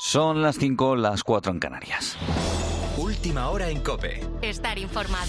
Son las 5, las 4 en Canarias. Última hora en COPE. Estar informado.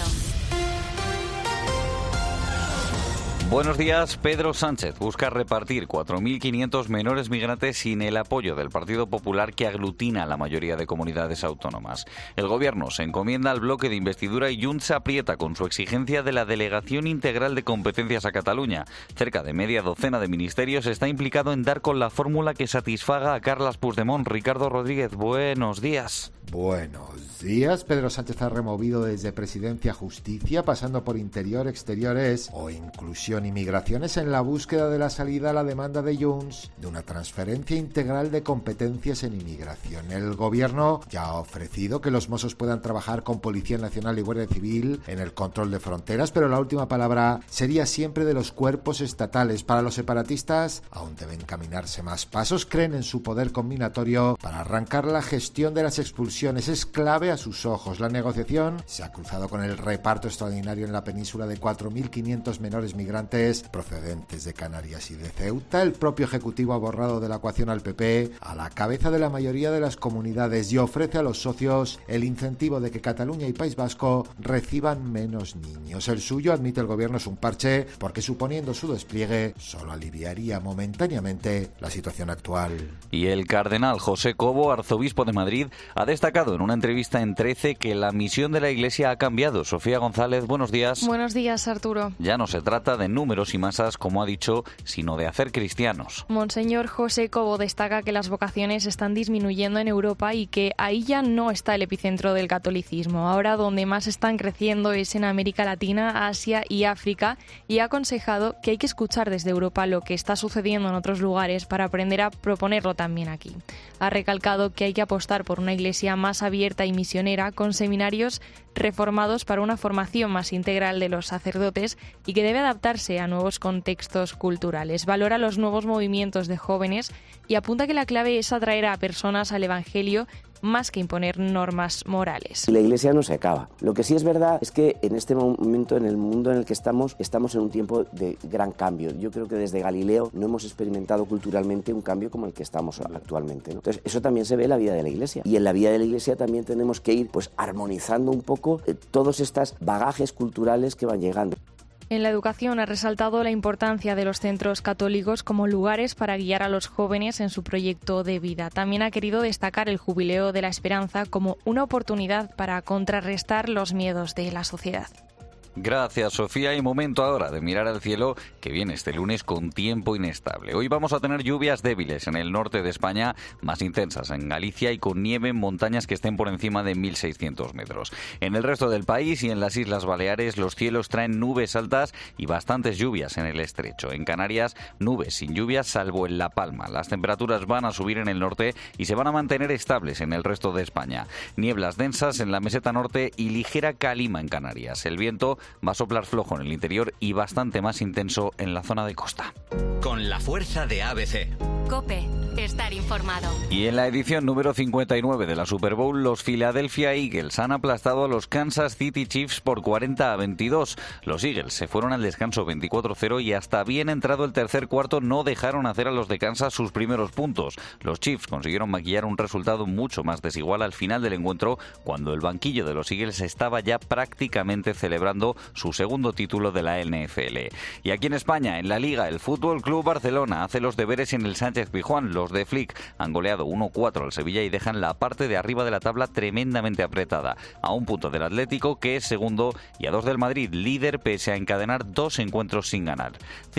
Buenos días. Pedro Sánchez busca repartir 4.500 menores migrantes sin el apoyo del Partido Popular, que aglutina a la mayoría de comunidades autónomas. El Gobierno se encomienda al bloque de investidura y Junts aprieta con su exigencia de la delegación integral de competencias a Cataluña. Cerca de media docena de ministerios está implicado en dar con la fórmula que satisfaga a Carles Puigdemont. Ricardo Rodríguez, buenos días. Buenos días. Pedro Sánchez ha removido desde Presidencia a Justicia, pasando por Interior, Exteriores o Inclusión y Migraciones, en la búsqueda de la salida a la demanda de Junts de una transferencia integral de competencias en inmigración. El Gobierno ya ha ofrecido que los Mossos puedan trabajar con Policía Nacional y Guardia Civil en el control de fronteras, pero la última palabra sería siempre de los cuerpos estatales. Para los separatistas aún deben caminarse más pasos. Creen en su poder combinatorio para arrancar la gestión de las expulsiones. Es clave a sus ojos. La negociación se ha cruzado con el reparto extraordinario en la península de 4.500 menores migrantes procedentes de Canarias y de Ceuta. El propio Ejecutivo ha borrado de la ecuación al PP a la cabeza de la mayoría de las comunidades y ofrece a los socios el incentivo de que Cataluña y País Vasco reciban menos niños. El suyo, admite el Gobierno, es un parche porque, suponiendo su despliegue, solo aliviaría momentáneamente la situación actual. Y el cardenal José Cobo, arzobispo de Madrid, ha destacado en una entrevista en 13 que la misión de la Iglesia ha cambiado. Sofía González, buenos días. Buenos días, Arturo. Ya no se trata de números y masas, como ha dicho, sino de hacer cristianos. Monseñor José Cobo destaca que las vocaciones están disminuyendo en Europa y que ahí ya no está el epicentro del catolicismo. Ahora donde más están creciendo es en América Latina, Asia y África, y ha aconsejado que hay que escuchar desde Europa lo que está sucediendo en otros lugares para aprender a proponerlo también aquí. Ha recalcado que hay que apostar por una Iglesia más abierta y misionera, con seminarios reformados para una formación más integral de los sacerdotes y que debe adaptarse a nuevos contextos culturales. Valora los nuevos movimientos de jóvenes y apunta que la clave es atraer a personas al Evangelio más que imponer normas morales. La Iglesia no se acaba. Lo que sí es verdad es que en este momento, en el mundo en el que estamos en un tiempo de gran cambio. Yo creo que desde Galileo no hemos experimentado culturalmente un cambio como el que estamos actualmente, ¿no? Entonces, eso también se ve en la vida de la Iglesia. Y en la vida de la Iglesia también tenemos que ir armonizando un poco todos estos bagajes culturales que van llegando. En la educación ha resaltado la importancia de los centros católicos como lugares para guiar a los jóvenes en su proyecto de vida. También ha querido destacar el Jubileo de la Esperanza como una oportunidad para contrarrestar los miedos de la sociedad. Gracias, Sofía. Y momento ahora de mirar al cielo, que viene este lunes con tiempo inestable. Hoy vamos a tener lluvias débiles en el norte de España, más intensas en Galicia y con nieve en montañas que estén por encima de 1.600 metros. En el resto del país y en las Islas Baleares, los cielos traen nubes altas y bastantes lluvias en el estrecho. En Canarias, nubes sin lluvias, salvo en La Palma. Las temperaturas van a subir en el norte y se van a mantener estables en el resto de España. Nieblas densas en la meseta norte y ligera calima en Canarias. El viento va a soplar flojo en el interior y bastante más intenso en la zona de costa. Con la fuerza de ABC. COPE. Estar informado. Y en la edición número 59 de la Super Bowl, los Philadelphia Eagles han aplastado a los Kansas City Chiefs por 40-22. Los Eagles se fueron al descanso 24-0 y hasta bien entrado el tercer cuarto no dejaron hacer a los de Kansas sus primeros puntos. Los Chiefs consiguieron maquillar un resultado mucho más desigual al final del encuentro, cuando el banquillo de los Eagles estaba ya prácticamente celebrando su segundo título de la NFL. Y aquí en España, en la Liga, el Fútbol Club Barcelona hace los deberes en el Sánchez-Pizjuán. Los de Flick han goleado 1-4 al Sevilla y dejan la parte de arriba de la tabla tremendamente apretada, a un punto del Atlético, que es segundo, y a 2 del Madrid, líder, pese a encadenar 2 encuentros sin ganar.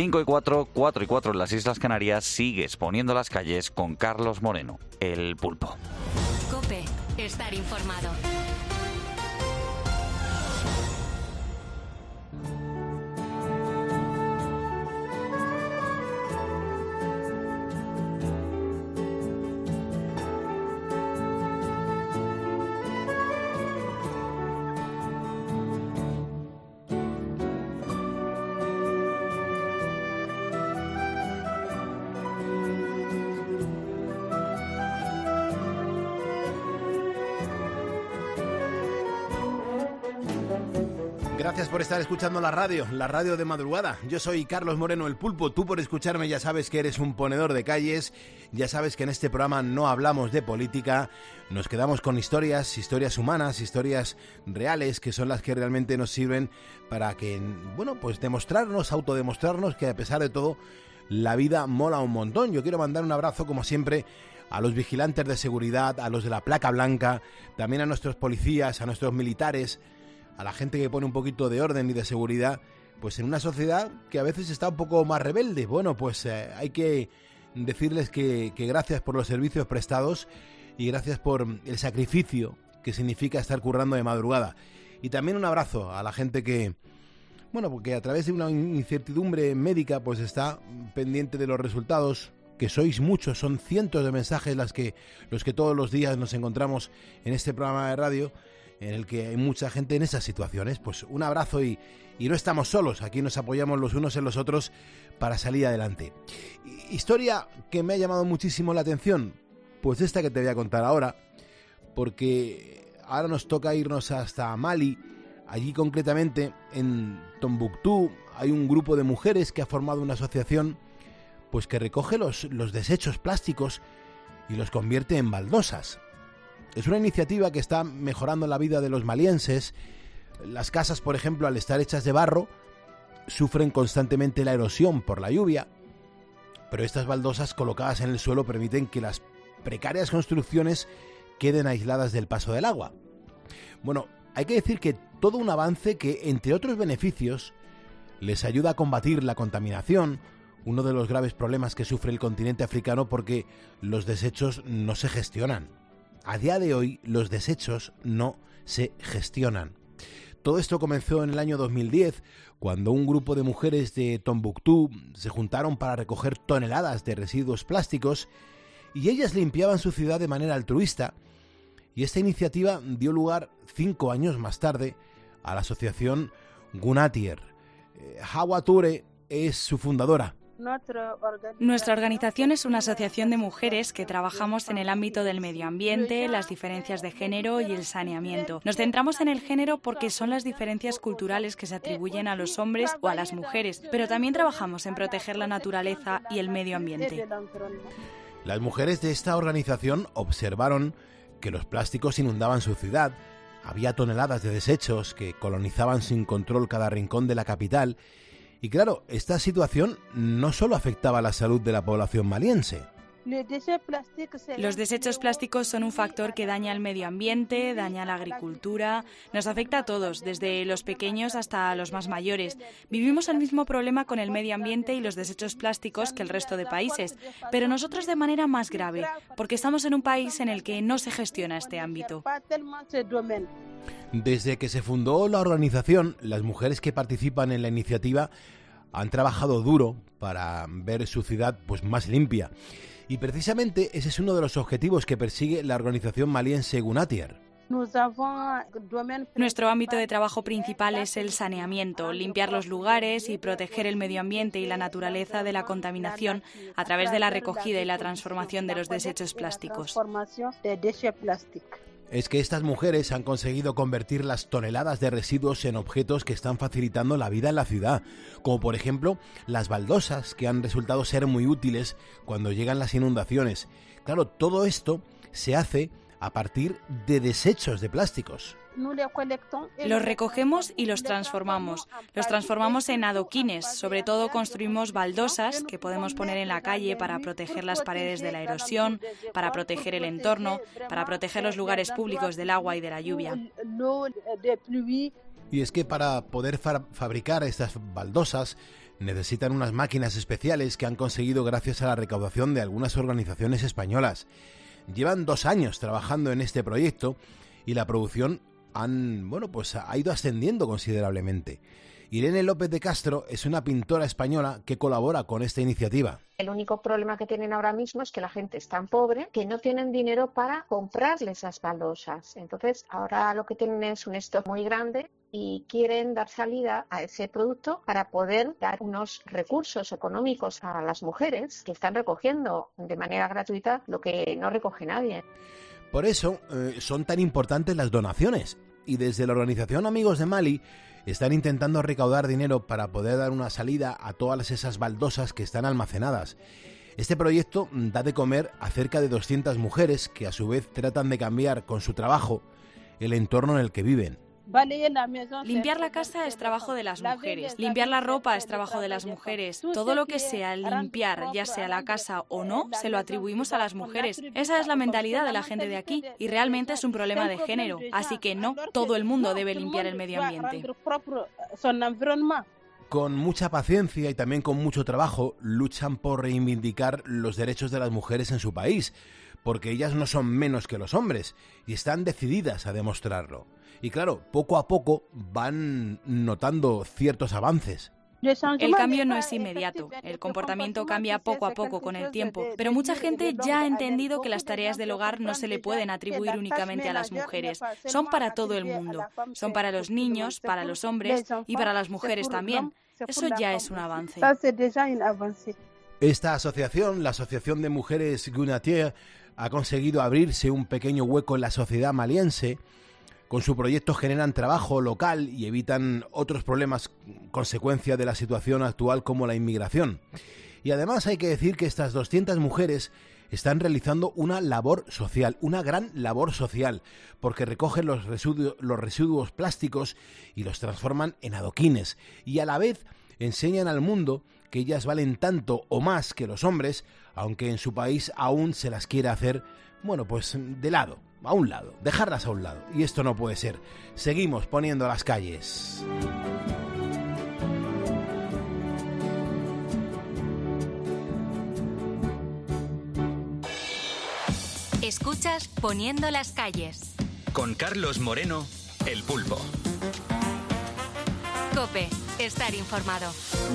5-4, 4-4 en las Islas Canarias. Sigue exponiendo las calles con Carlos Moreno, el Pulpo. COPE. Estar informado. Gracias por estar escuchando la radio de madrugada. Yo soy Carlos Moreno, el Pulpo. Tú por escucharme ya sabes que eres un ponedor de calles, ya sabes que en este programa no hablamos de política, nos quedamos con historias humanas, historias reales, que son las que realmente nos sirven para que, pues autodemostrarnos que a pesar de todo, la vida mola un montón. Yo quiero mandar un abrazo, como siempre, a los vigilantes de seguridad, a los de la placa blanca, también a nuestros policías, a nuestros militares, a la gente que pone un poquito de orden y de seguridad, pues en una sociedad que a veces está un poco más rebelde. Bueno, pues hay que decirles que gracias por los servicios prestados y gracias por el sacrificio que significa estar currando de madrugada. Y también un abrazo a la gente que a través de una incertidumbre médica pues está pendiente de los resultados, que sois muchos, son cientos de mensajes los que todos los días nos encontramos en este programa de radio, en el que hay mucha gente en esas situaciones. Pues un abrazo y no estamos solos, aquí nos apoyamos los unos en los otros para salir adelante. Historia que me ha llamado muchísimo la atención, pues esta que te voy a contar ahora, porque ahora nos toca irnos hasta Mali. Allí concretamente en Tombuctú hay un grupo de mujeres que ha formado una asociación pues que recoge los desechos plásticos y los convierte en baldosas. Es una iniciativa que está mejorando la vida de los malienses. Las casas, por ejemplo, al estar hechas de barro, sufren constantemente la erosión por la lluvia, pero estas baldosas colocadas en el suelo permiten que las precarias construcciones queden aisladas del paso del agua. Bueno, hay que decir que todo un avance que, entre otros beneficios, les ayuda a combatir la contaminación, uno de los graves problemas que sufre el continente africano porque los desechos no se gestionan. A día de hoy, los desechos no se gestionan. Todo esto comenzó en el año 2010, cuando un grupo de mujeres de Tombuctú se juntaron para recoger toneladas de residuos plásticos y ellas limpiaban su ciudad de manera altruista. Y esta iniciativa dio lugar 5 años más tarde a la asociación Gunatier. Hawa Toure es su fundadora. Nuestra organización es una asociación de mujeres que trabajamos en el ámbito del medio ambiente, las diferencias de género y el saneamiento. Nos centramos en el género porque son las diferencias culturales que se atribuyen a los hombres o a las mujeres, pero también trabajamos en proteger la naturaleza y el medio ambiente. Las mujeres de esta organización observaron que los plásticos inundaban su ciudad, había toneladas de desechos que colonizaban sin control cada rincón de la capital. Y claro, esta situación no solo afectaba a la salud de la población maliense. Los desechos plásticos son un factor que daña al medio ambiente, daña a la agricultura, nos afecta a todos, desde los pequeños hasta los más mayores. Vivimos el mismo problema con el medio ambiente y los desechos plásticos que el resto de países, pero nosotros de manera más grave, porque estamos en un país en el que no se gestiona este ámbito. Desde que se fundó la organización, las mujeres que participan en la iniciativa han trabajado duro para ver su ciudad pues más limpia. Y precisamente ese es uno de los objetivos que persigue la organización maliense Gunatier. Nuestro ámbito de trabajo principal es el saneamiento, limpiar los lugares y proteger el medio ambiente y la naturaleza de la contaminación a través de la recogida y la transformación de los desechos plásticos. Es que estas mujeres han conseguido convertir las toneladas de residuos en objetos que están facilitando la vida en la ciudad, como por ejemplo las baldosas, que han resultado ser muy útiles cuando llegan las inundaciones. Claro, todo esto se hace a partir de desechos de plásticos. Los recogemos y los transformamos. Los transformamos en adoquines. Sobre todo construimos baldosas que podemos poner en la calle para proteger las paredes de la erosión, para proteger el entorno, para proteger los lugares públicos del agua y de la lluvia. Y es que para poder fabricar estas baldosas necesitan unas máquinas especiales que han conseguido gracias a la recaudación de algunas organizaciones españolas. Llevan 2 años trabajando en este proyecto y la producción ha ido ascendiendo considerablemente. Irene López de Castro es una pintora española que colabora con esta iniciativa. El único problema que tienen ahora mismo es que la gente es tan pobre que no tienen dinero para comprarle esas baldosas. Entonces, ahora lo que tienen es un stock muy grande y quieren dar salida a ese producto para poder dar unos recursos económicos a las mujeres que están recogiendo de manera gratuita lo que no recoge nadie. Por eso son tan importantes las donaciones. y desde la organización Amigos de Mali están intentando recaudar dinero para poder dar una salida a todas esas baldosas que están almacenadas. Este proyecto da de comer a cerca de 200 mujeres que a su vez tratan de cambiar con su trabajo el entorno en el que viven. Limpiar la casa es trabajo de las mujeres, limpiar la ropa es trabajo de las mujeres. Todo lo que sea limpiar, ya sea la casa o no, se lo atribuimos a las mujeres. Esa es la mentalidad de la gente de aquí y realmente es un problema de género. Así que no, todo el mundo debe limpiar el medio ambiente. Con mucha paciencia y también con mucho trabajo luchan por reivindicar los derechos de las mujeres en su país, porque ellas no son menos que los hombres y están decididas a demostrarlo. Y claro, poco a poco van notando ciertos avances. El cambio no es inmediato, el comportamiento cambia poco a poco con el tiempo, pero mucha gente ya ha entendido que las tareas del hogar no se le pueden atribuir únicamente a las mujeres, son para todo el mundo, son para los niños, para los hombres y para las mujeres también. Eso ya es un avance. Esta asociación, la Asociación de Mujeres Gunatier, ha conseguido abrirse un pequeño hueco en la sociedad maliense. Con su proyecto generan trabajo local y evitan otros problemas consecuencia de la situación actual como la inmigración. Y además hay que decir que estas 200 mujeres están realizando una labor social, una gran labor social, porque recogen los residuos plásticos y los transforman en adoquines y a la vez enseñan al mundo que ellas valen tanto o más que los hombres, aunque en su país aún se las quiere hacer, bueno, pues de lado. A un lado, dejarlas a un lado. Y esto no puede ser. Seguimos poniendo las calles. Escuchas Poniendo las calles. Con Carlos Moreno, El Pulpo. COPE, estar informado.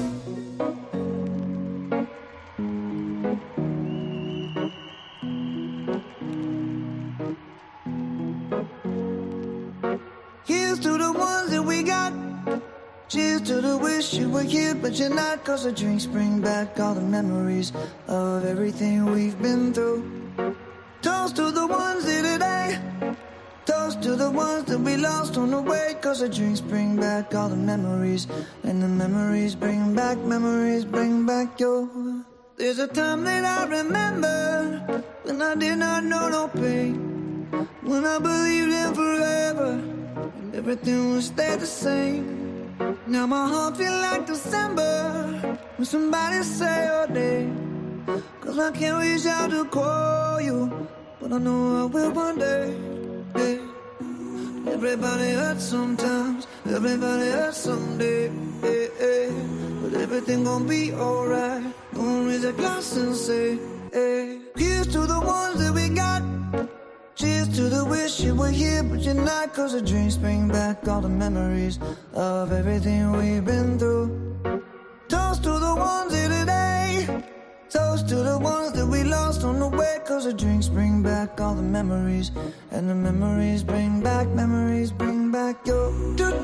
Cheers to the wish you were here, but you're not. 'Cause the drinks bring back all the memories of everything we've been through. Toast to the ones here today. Toast to the ones that we lost on the way. 'Cause the drinks bring back all the memories, and the memories bring back your. There's a time that I remember when I did not know no pain, when I believed in forever and everything would stay the same. Now my heart feel like December when somebody say your name. 'Cause I can't reach out to call you, but I know I will one day. Hey. Everybody hurts sometimes, everybody hurts someday. Hey, hey. But everything gon' be alright. Gonna raise a glass and say, hey. Here's to the ones that we got. Cheers to the wish you were here, but you're not. 'Cause the drinks bring back all the memories of everything we've been through. Toast to the ones here today. Toast to the ones that we lost on the way. 'Cause the drinks bring back all the memories, and the memories bring back your.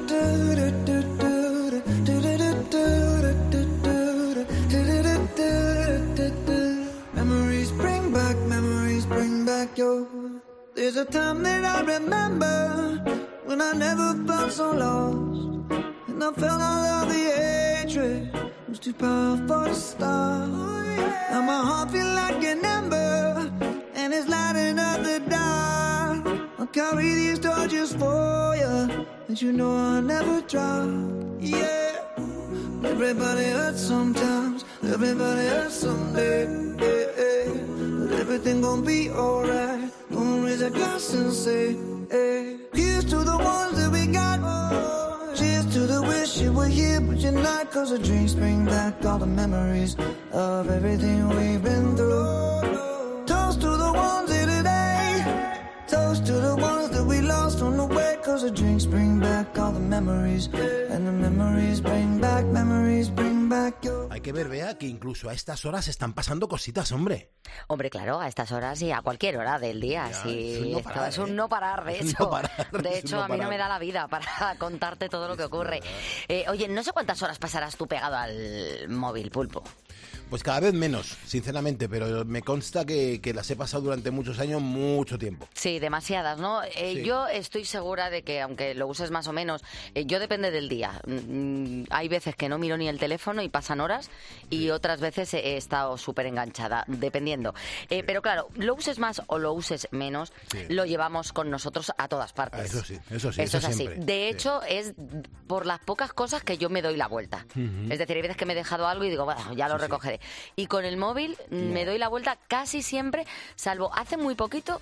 Memories bring back your. There's a time that I remember when I never felt so lost, and I felt all of the hatred was too powerful to stop. Now my heart feel like an ember, and it's lighting up the dark. I'll carry these torches for you, and you know I'll never drop. Yeah, everybody hurts sometimes, everybody hurts someday. Yeah, yeah. But everything gon' be alright. Gonna raise a glass and say, hey. Here's to the ones that we got. Cheers to the wish you were here, but you're not. 'Cause the drinks bring back all the memories of everything we've been through. Toast to the ones here today. Toast to the ones that we lost on the way. 'Cause the drinks bring back all the memories, and the memories bring back your. Hay que ver, Bea, que incluso a estas horas están pasando cositas, hombre. Hombre, claro, a estas horas y a cualquier hora del día. Ya, Sí, es un no parar, de hecho. De hecho, a mí no me da la vida para contarte todo lo que ocurre. Oye, no sé cuántas horas pasarás tú pegado al móvil, Pulpo. Pues cada vez menos, sinceramente, pero me consta que las he pasado durante muchos años, mucho tiempo. Sí, demasiadas, ¿no? Sí. Yo estoy segura de que, aunque lo uses más o menos, yo depende del día. Hay veces que no miro ni el teléfono y pasan horas, y otras veces he estado súper enganchada, dependiendo. Pero claro, lo uses más o lo uses menos, lo llevamos con nosotros a todas partes. Eso sí, eso es así. siempre. De hecho, es por las pocas cosas que yo me doy la vuelta. Es decir, hay veces que me he dejado algo y digo, bueno, ya lo recogeré. Y con el móvil me doy la vuelta casi siempre, salvo hace muy poquito.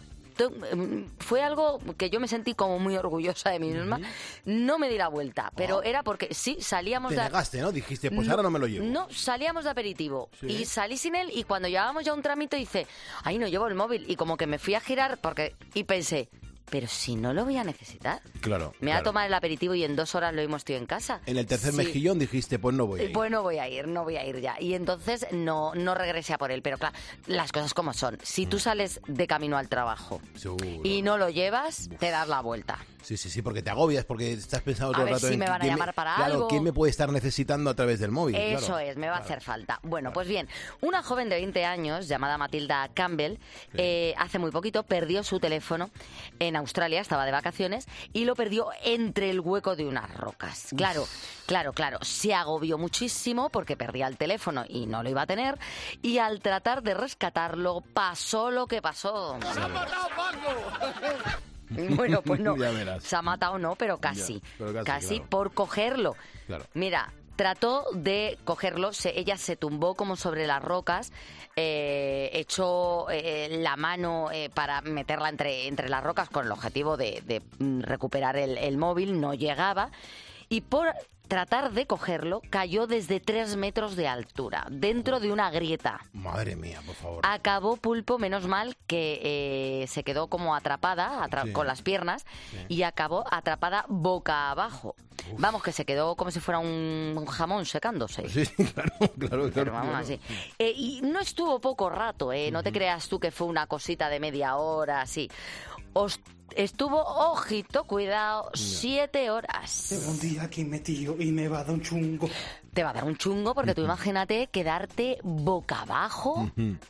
Fue algo que yo me sentí como muy orgullosa de mí misma. No me di la vuelta, pero era porque sí, salíamos Te negaste, ¿no? Dijiste, pues ahora no me lo llevo. No, salíamos de aperitivo y salí sin él, y cuando llevábamos ya un trámite dice, ay, no llevo el móvil, y como que me fui a girar y pensé, pero si no lo voy a necesitar. Claro. Me voy a tomar el aperitivo y en 2 horas lo mismo estoy en casa. En el tercer mejillón dijiste, pues no voy a ir. Pues no voy a ir ya. Y entonces no regresé a por él. Pero claro, las cosas como son. Si tú sales de camino al trabajo y no lo llevas, te das la vuelta. Sí, porque te agobias, porque estás pensando todo el rato si me van a llamar para algo. algo. ¿Quién me puede estar necesitando a través del móvil? Eso es, me va a hacer falta. Bueno, pues bien, una joven de 20 años llamada Matilda Campbell hace muy poquito perdió su teléfono en Australia, estaba de vacaciones, y lo perdió entre el hueco de unas rocas. Claro. Se agobió muchísimo porque perdía el teléfono y no lo iba a tener, y al tratar de rescatarlo pasó lo que pasó. ¡Nos han matado, Paco! Bueno, pues no, se ha matado no, pero casi, casi claro. Por cogerlo. Claro. Mira, trató de cogerlo, ella se tumbó como sobre las rocas, echó la mano para meterla entre las rocas con el objetivo de recuperar el móvil, no llegaba, y por tratar de cogerlo, cayó desde 3 metros de altura, dentro de una grieta. Madre mía, por favor. Acabó, Pulpo, menos mal que se quedó como atrapada con las piernas y acabó atrapada boca abajo. Uf. Vamos, que se quedó como si fuera un jamón secándose. Sí, claro. Pero vamos, así. Y no estuvo poco rato, no te creas tú que fue una cosita de media hora, así. Estuvo, ojito, cuidado, 7 horas. Llevo un día aquí metido y me va a dar un chungo. Te va a dar un chungo porque tú imagínate quedarte boca abajo,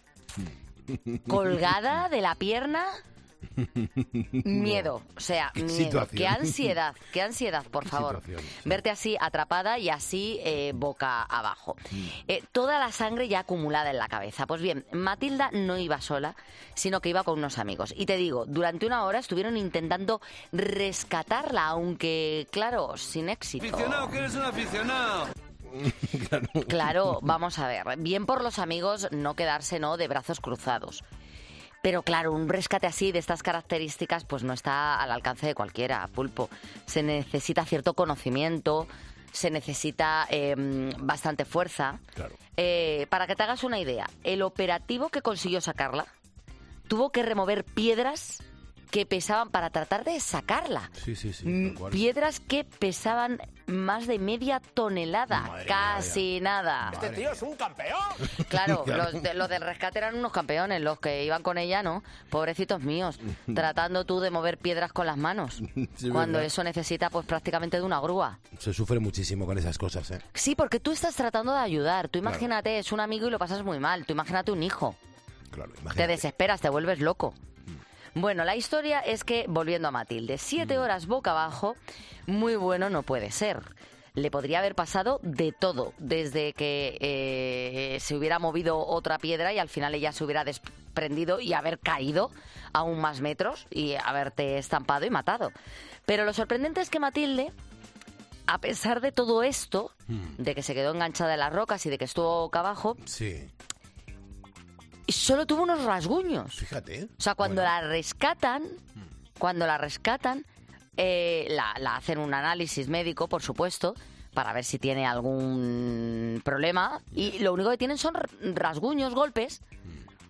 colgada de la pierna. Miedo, o sea, miedo. Qué ansiedad, por favor. Verte así atrapada y así boca abajo. Toda la sangre ya acumulada en la cabeza. Pues bien, Matilda no iba sola, sino que iba con unos amigos. Y te digo, durante 1 hora estuvieron intentando rescatarla, aunque, claro, sin éxito. Aficionado, que eres un aficionado. Claro, vamos a ver. Bien por los amigos no quedarse, ¿no?, de brazos cruzados. Pero claro, un rescate así, de estas características, pues no está al alcance de cualquiera, Pulpo. Se necesita cierto conocimiento, se necesita bastante fuerza. Claro. Para que te hagas una idea, el operativo que consiguió sacarla tuvo que remover piedras que pesaban para tratar de sacarla. Sí. Piedras que pesaban más de media tonelada. Madre casi mía. Nada. Este tío es un campeón. Claro, los del rescate eran unos campeones, los que iban con ella, ¿no? Pobrecitos míos, tratando tú de mover piedras con las manos. Sí, cuando eso necesita pues prácticamente de una grúa. Se sufre muchísimo con esas cosas, ¿eh? Sí, porque tú estás tratando de ayudar. Tú imagínate, es un amigo y lo pasas muy mal. Tú imagínate un hijo. Claro, imagínate. Te desesperas, te vuelves loco. Bueno, la historia es que, volviendo a Matilde, 7 horas boca abajo, muy bueno no puede ser. Le podría haber pasado de todo, desde que se hubiera movido otra piedra y al final ella se hubiera desprendido y haber caído aún más metros y haberte estampado y matado. Pero lo sorprendente es que Matilde, a pesar de todo esto, de que se quedó enganchada en las rocas y de que estuvo boca abajo... Sí. Solo tuvo unos rasguños. Fíjate. O sea, cuando la rescatan, la hacen un análisis médico, por supuesto, para ver si tiene algún problema. Y lo único que tienen son rasguños, golpes.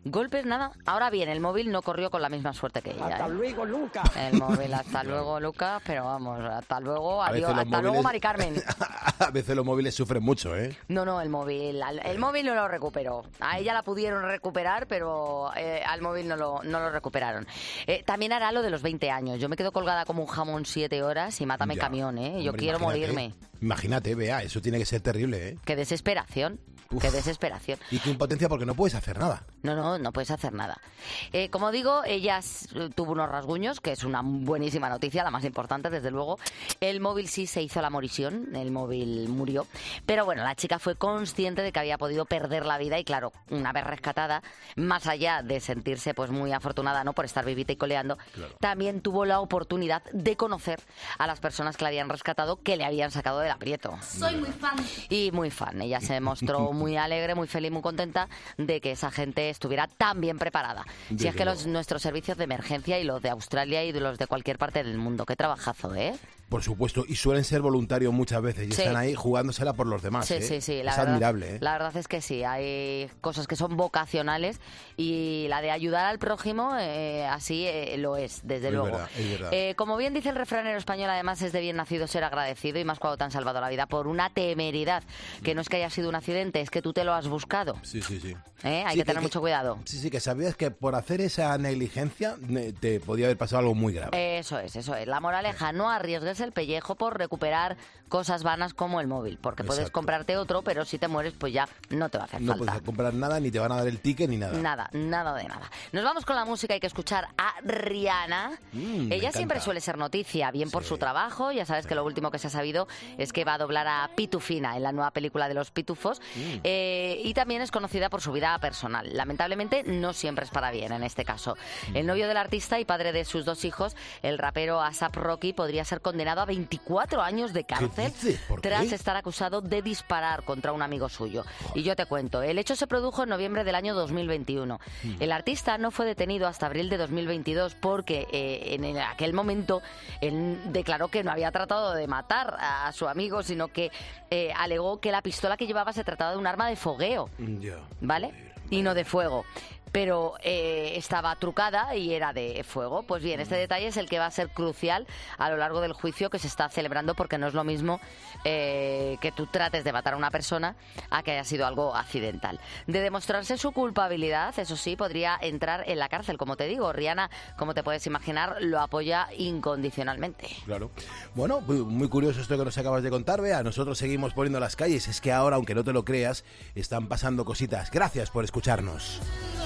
Golpes, nada. Ahora bien, el móvil no corrió con la misma suerte que ella. Hasta luego, Lucas. El móvil, hasta luego, Lucas, pero vamos, hasta luego, adiós, hasta luego, Mari Carmen. A veces los móviles sufren mucho, ¿eh? No, el móvil no lo recuperó. A ella la pudieron recuperar, pero al móvil no lo recuperaron. También hará lo de los 20 años. Yo me quedo colgada como un jamón 7 horas y mátame camión, ¿eh? Yo quiero morirme. Imagínate, Bea, eso tiene que ser terrible, ¿eh? Qué desesperación. Uf. Qué desesperación. Y qué impotencia porque no puedes hacer nada. No puedes hacer nada. Como digo, ella tuvo unos rasguños, que es una buenísima noticia, la más importante, desde luego. El móvil sí se hizo la morisión, el móvil murió. Pero bueno, la chica fue consciente de que había podido perder la vida y claro, una vez rescatada, más allá de sentirse pues muy afortunada, ¿no?, por estar vivita y coleando, claro, también tuvo la oportunidad de conocer a las personas que la habían rescatado, que le habían sacado del aprieto. Soy muy fan. Y muy fan. Ella se mostró muy alegre, muy feliz, muy contenta de que esa gente estuviera tan bien preparada. Si es que nuestros servicios de emergencia y los de Australia y los de cualquier parte del mundo, qué trabajazo, ¿eh? Por supuesto, y suelen ser voluntarios muchas veces y sí, están ahí jugándosela por los demás. Sí, ¿eh? sí, es admirable. ¿eh? La verdad es que sí, hay cosas que son vocacionales y la de ayudar al prójimo así lo es, desde luego. Es verdad. Como bien dice el refranero español, además es de bien nacido ser agradecido y más cuando te han salvado la vida por una temeridad, que no es que haya sido un accidente, es que tú te lo has buscado. Sí. Hay que tener mucho cuidado. Sí, que sabías que por hacer esa negligencia te podía haber pasado algo muy grave. Eso es. La moraleja, no arriesgues el pellejo por recuperar cosas vanas como el móvil, porque puedes comprarte otro, pero si te mueres, pues ya no te va a hacer falta. No puedes comprar nada, ni te van a dar el ticket, ni nada. Nada de nada. Nos vamos con la música, hay que escuchar a Rihanna. Ella siempre suele ser noticia, bien por su trabajo, ya sabes que lo último que se ha sabido es que va a doblar a Pitufina en la nueva película de los Pitufos, y también es conocida por su vida personal. Lamentablemente no siempre es para bien en este caso. El novio del artista y padre de sus 2 hijos, el rapero A$AP Rocky, podría ser condenado a 24 años de cárcel tras estar acusado de disparar contra un amigo suyo. Y yo te cuento, el hecho se produjo en noviembre del año 2021. El artista no fue detenido hasta abril de 2022 porque en aquel momento él declaró que no había tratado de matar a su amigo, sino que alegó que la pistola que llevaba se trataba de un arma de fogueo, ¿vale? Y no de fuego. Pero estaba trucada y era de fuego. Pues bien, este detalle es el que va a ser crucial a lo largo del juicio que se está celebrando, porque no es lo mismo que tú trates de matar a una persona a que haya sido algo accidental. De demostrarse su culpabilidad, eso sí, podría entrar en la cárcel, como te digo. Rihanna, como te puedes imaginar, lo apoya incondicionalmente. Claro. Bueno, muy curioso esto que nos acabas de contar, Bea. Nosotros seguimos poniendo las calles. Es que ahora, aunque no te lo creas, están pasando cositas. Gracias por escucharnos.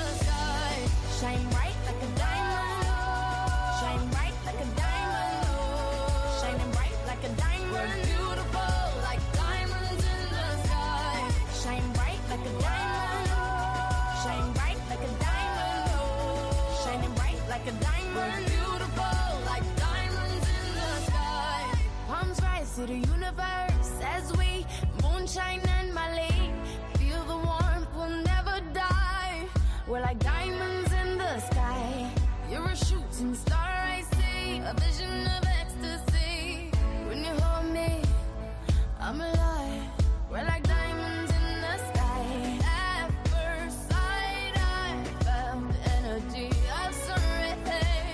Shine bright like a diamond. Shine bright like a diamond. Shining bright like a diamond. We're beautiful like diamonds in the sky. Shine bright like a diamond. Shine bright like a diamond. Shining bright like a diamond. We're beautiful like diamonds in the sky. Palms rise to the universe as we moonshine and Malay. Feel the warmth, we'll never die. We're like diamonds. You're a shooting star, I see, a vision of ecstasy. When you hold me, I'm alive. We're like diamonds in the sky. At first sight, I felt the energy of surrender.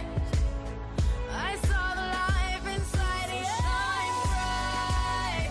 I saw the life inside you. Shine bright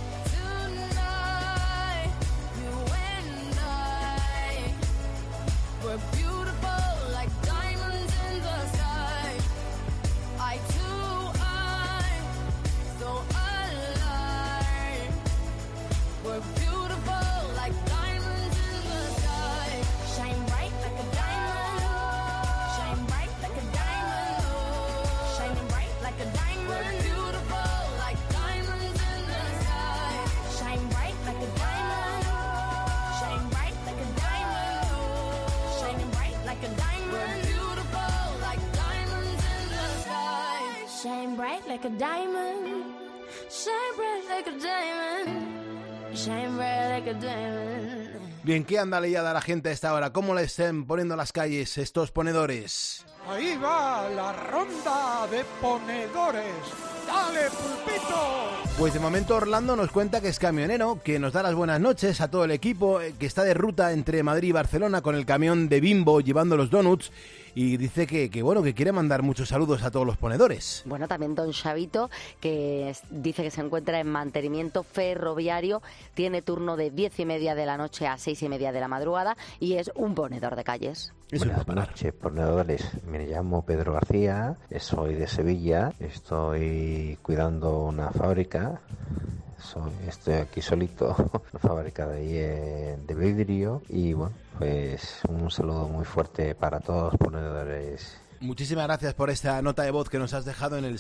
tonight. You and I, we're beautiful like diamonds in the sky. I too, I'm so alive. We're beautiful like diamonds in the sky. Shine bright like a diamond. Shine bright like a diamond. Shining bright like a diamond. We're beautiful like diamonds in the sky. Shine bright like a diamond. Shine bright like a diamond. Shining bright like a diamond. We're beautiful like diamonds in the sky. Shine bright like a diamond. Shine bright like a diamond. Shine bright like a diamond. Bien, ¿qué anda liada la gente a esta hora? ¿Cómo le estén poniendo las calles estos ponedores? Ahí va la ronda de ponedores. ¡Dale, pulpito! Pues de momento Orlando nos cuenta que es camionero, que nos da las buenas noches a todo el equipo, que está de ruta entre Madrid y Barcelona con el camión de Bimbo llevando los donuts, y dice que quiere mandar muchos saludos a todos los ponedores. Bueno, también don Xavito, que dice que se encuentra en mantenimiento ferroviario, tiene turno de 10:30 de la noche a 6:30 de la madrugada y es un ponedor de calles. Buenas noches, ponedores. Me llamo Pedro García, soy de Sevilla, estoy cuidando una fábrica. Estoy aquí solito, una fábrica de vidrio, y bueno, pues un saludo muy fuerte para todos los ponedores. Muchísimas gracias por esta nota de voz que nos has dejado en el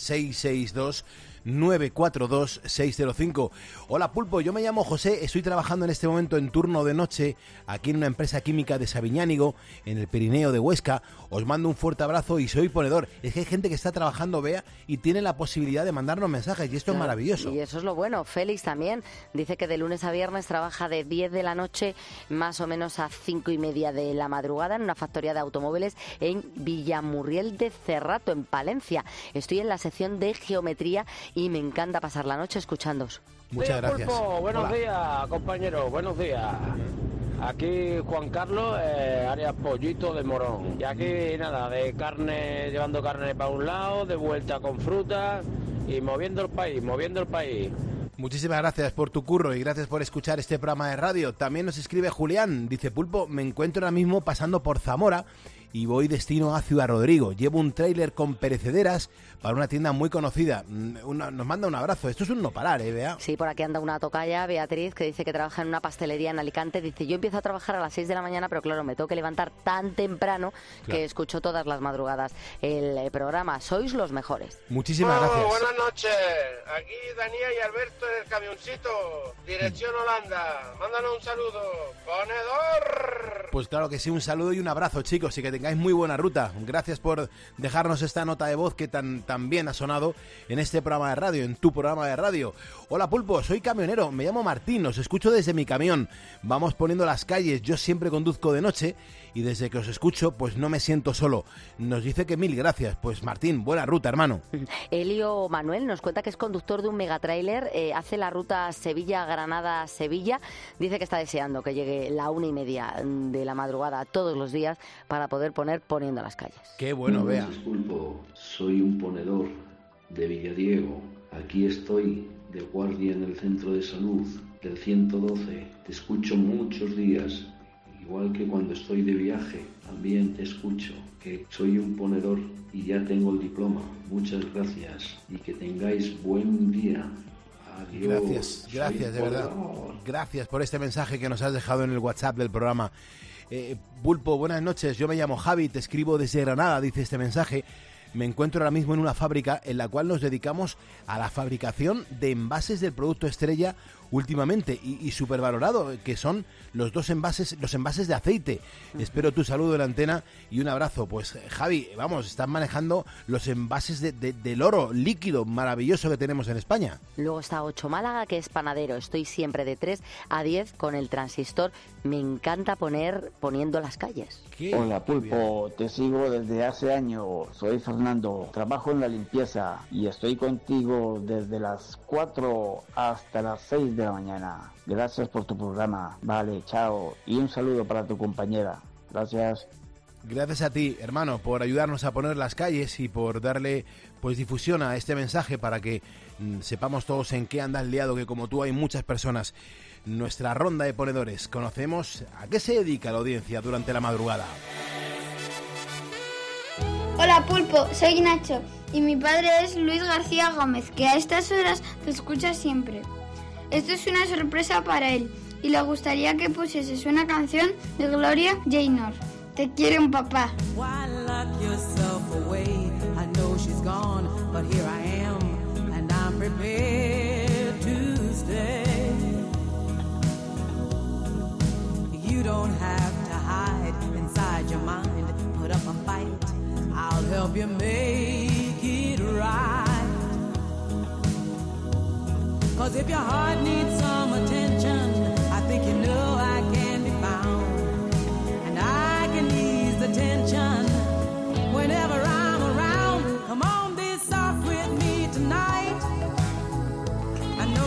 662-942-605. Hola Pulpo, yo me llamo José, estoy trabajando en este momento en turno de noche aquí en una empresa química de Sabiñánigo, en el Pirineo de Huesca. Os mando un fuerte abrazo y soy ponedor. Es que hay gente que está trabajando, Bea, y tiene la posibilidad de mandarnos mensajes, y esto es maravilloso. Y eso es lo bueno. Félix también dice que de lunes a viernes trabaja de 10 de la noche más o menos a 5:30 de la madrugada en una factoría de automóviles en Villamurriel de Cerrato, en Palencia. Estoy en la sección de geometría y me encanta pasar la noche escuchándoos. Muchas gracias. Pulpo, buenos Hola. días, compañeros, buenos días. Aquí Juan Carlos, área Pollito de Morón. Y aquí nada, de carne, llevando carne para un lado, de vuelta con fruta y moviendo el país, Muchísimas gracias por tu curro y gracias por escuchar este programa de radio. También nos escribe Julián, dice Pulpo, me encuentro ahora mismo pasando por Zamora y voy destino a Ciudad Rodrigo. Llevo un tráiler con perecederas para una tienda muy conocida. Nos manda un abrazo. Esto es un no parar, Bea? Sí, por aquí anda una tocaya, Beatriz, que dice que trabaja en una pastelería en Alicante. Dice, yo empiezo a trabajar a las 6 de la mañana, pero claro, me tengo que levantar tan temprano que escucho todas las madrugadas el programa. Sois los mejores. Muchísimas gracias. Buenas noches. Aquí Daniel y Alberto en el camioncito. Dirección Holanda. Mándanos un saludo. ¡Ponedor! Pues claro que sí, un saludo y un abrazo, chicos, y que tengáis muy buena ruta. Gracias por dejarnos esta nota de voz que tan bien ha sonado en este programa de radio, en tu programa de radio. Hola Pulpo, soy camionero, me llamo Martín, os escucho desde mi camión. Vamos poniendo las calles, yo siempre conduzco de noche y desde que os escucho pues no me siento solo. Nos dice que 1000 gracias. Pues Martín, buena ruta, hermano. Elio Manuel nos cuenta que es conductor de un megatrailer, hace la ruta Sevilla-Granada-Sevilla. Dice que está deseando que llegue la 1:30 de la madrugada todos los días para poder poner Poniendo las calles. Qué bueno, Bea. Pulpo, soy un ponedor de Villadiego. Aquí estoy de guardia en el centro de salud del 112. Te escucho muchos días, igual que cuando estoy de viaje. También te escucho, que soy un ponedor y ya tengo el diploma. Muchas gracias y que tengáis buen día. Adiós. Gracias, de verdad. Gracias por este mensaje que nos has dejado en el WhatsApp del programa. Pulpo, buenas noches. Yo me llamo Javi, te escribo desde Granada, dice este mensaje. Me encuentro ahora mismo en una fábrica en la cual nos dedicamos a la fabricación de envases del producto estrella últimamente y supervalorado, que son los envases de aceite. Espero tu saludo en la antena y un abrazo. Pues Javi, vamos, están manejando los envases del oro líquido maravilloso que tenemos en España. Luego está Ocho Málaga, que es panadero. Estoy siempre de 3 a 10 con el transistor. Me encanta poniendo las calles. Hola Pulpo, te sigo desde hace años. Soy Fernando, trabajo en la limpieza y estoy contigo desde las 4 hasta las 6 de la mañana. Gracias por tu programa. Vale, chao. Y un saludo para tu compañera. Gracias. Gracias a ti, hermano, por ayudarnos a poner las calles y por darle pues difusión a este mensaje para que sepamos todos en qué andas liado, que como tú hay muchas personas. Nuestra ronda de ponedores. Conocemos a qué se dedica la audiencia durante la madrugada. Hola Pulpo, soy Nacho y mi padre es Luis García Gómez, que a estas horas te escucha siempre. Esto es una sorpresa para él y le gustaría que pusieses una canción de Gloria Gaynor. Te quiere un papá. Why lock yourself away? I know she's gone, but here I am, and I'm prepared to stay. You don't have to hide inside your mind, put up a fight, I'll help you make it right. 'Cause if your heart needs some attention, I think you know I can be found, and I can ease the tension whenever I'm around. Come on, be soft with me tonight. I know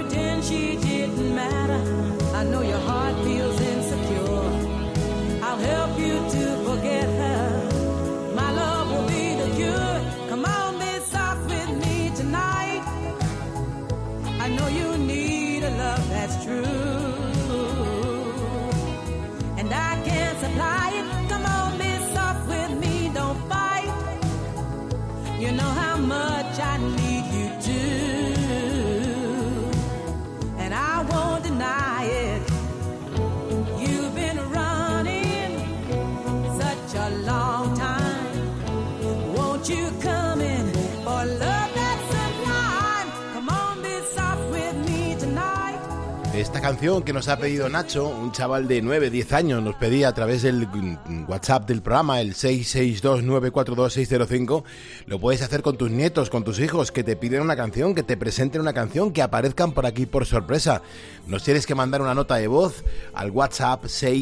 pretend she didn't matter. I know your heart feels insecure. I'll help you to forget her. My love will be the cure. Come on, be soft with me tonight. I know you need a love that's true, and I can't supply it. Come on, be soft with me, don't fight. You know how much I need you to, and I won't deny it. You've been running such a long time. Won't you come in for love that's sublime? Come on, be soft with me tonight. Esta canción que nos ha pedido Nacho, un chaval de 9-10 años, nos pedía a través del WhatsApp del programa, el 662-942-605. Lo puedes hacer con tus nietos, con tus hijos, que te piden una canción, que te presenten una canción, que aparezcan por aquí por sorpresa. Nos tienes que mandar una nota de voz al WhatsApp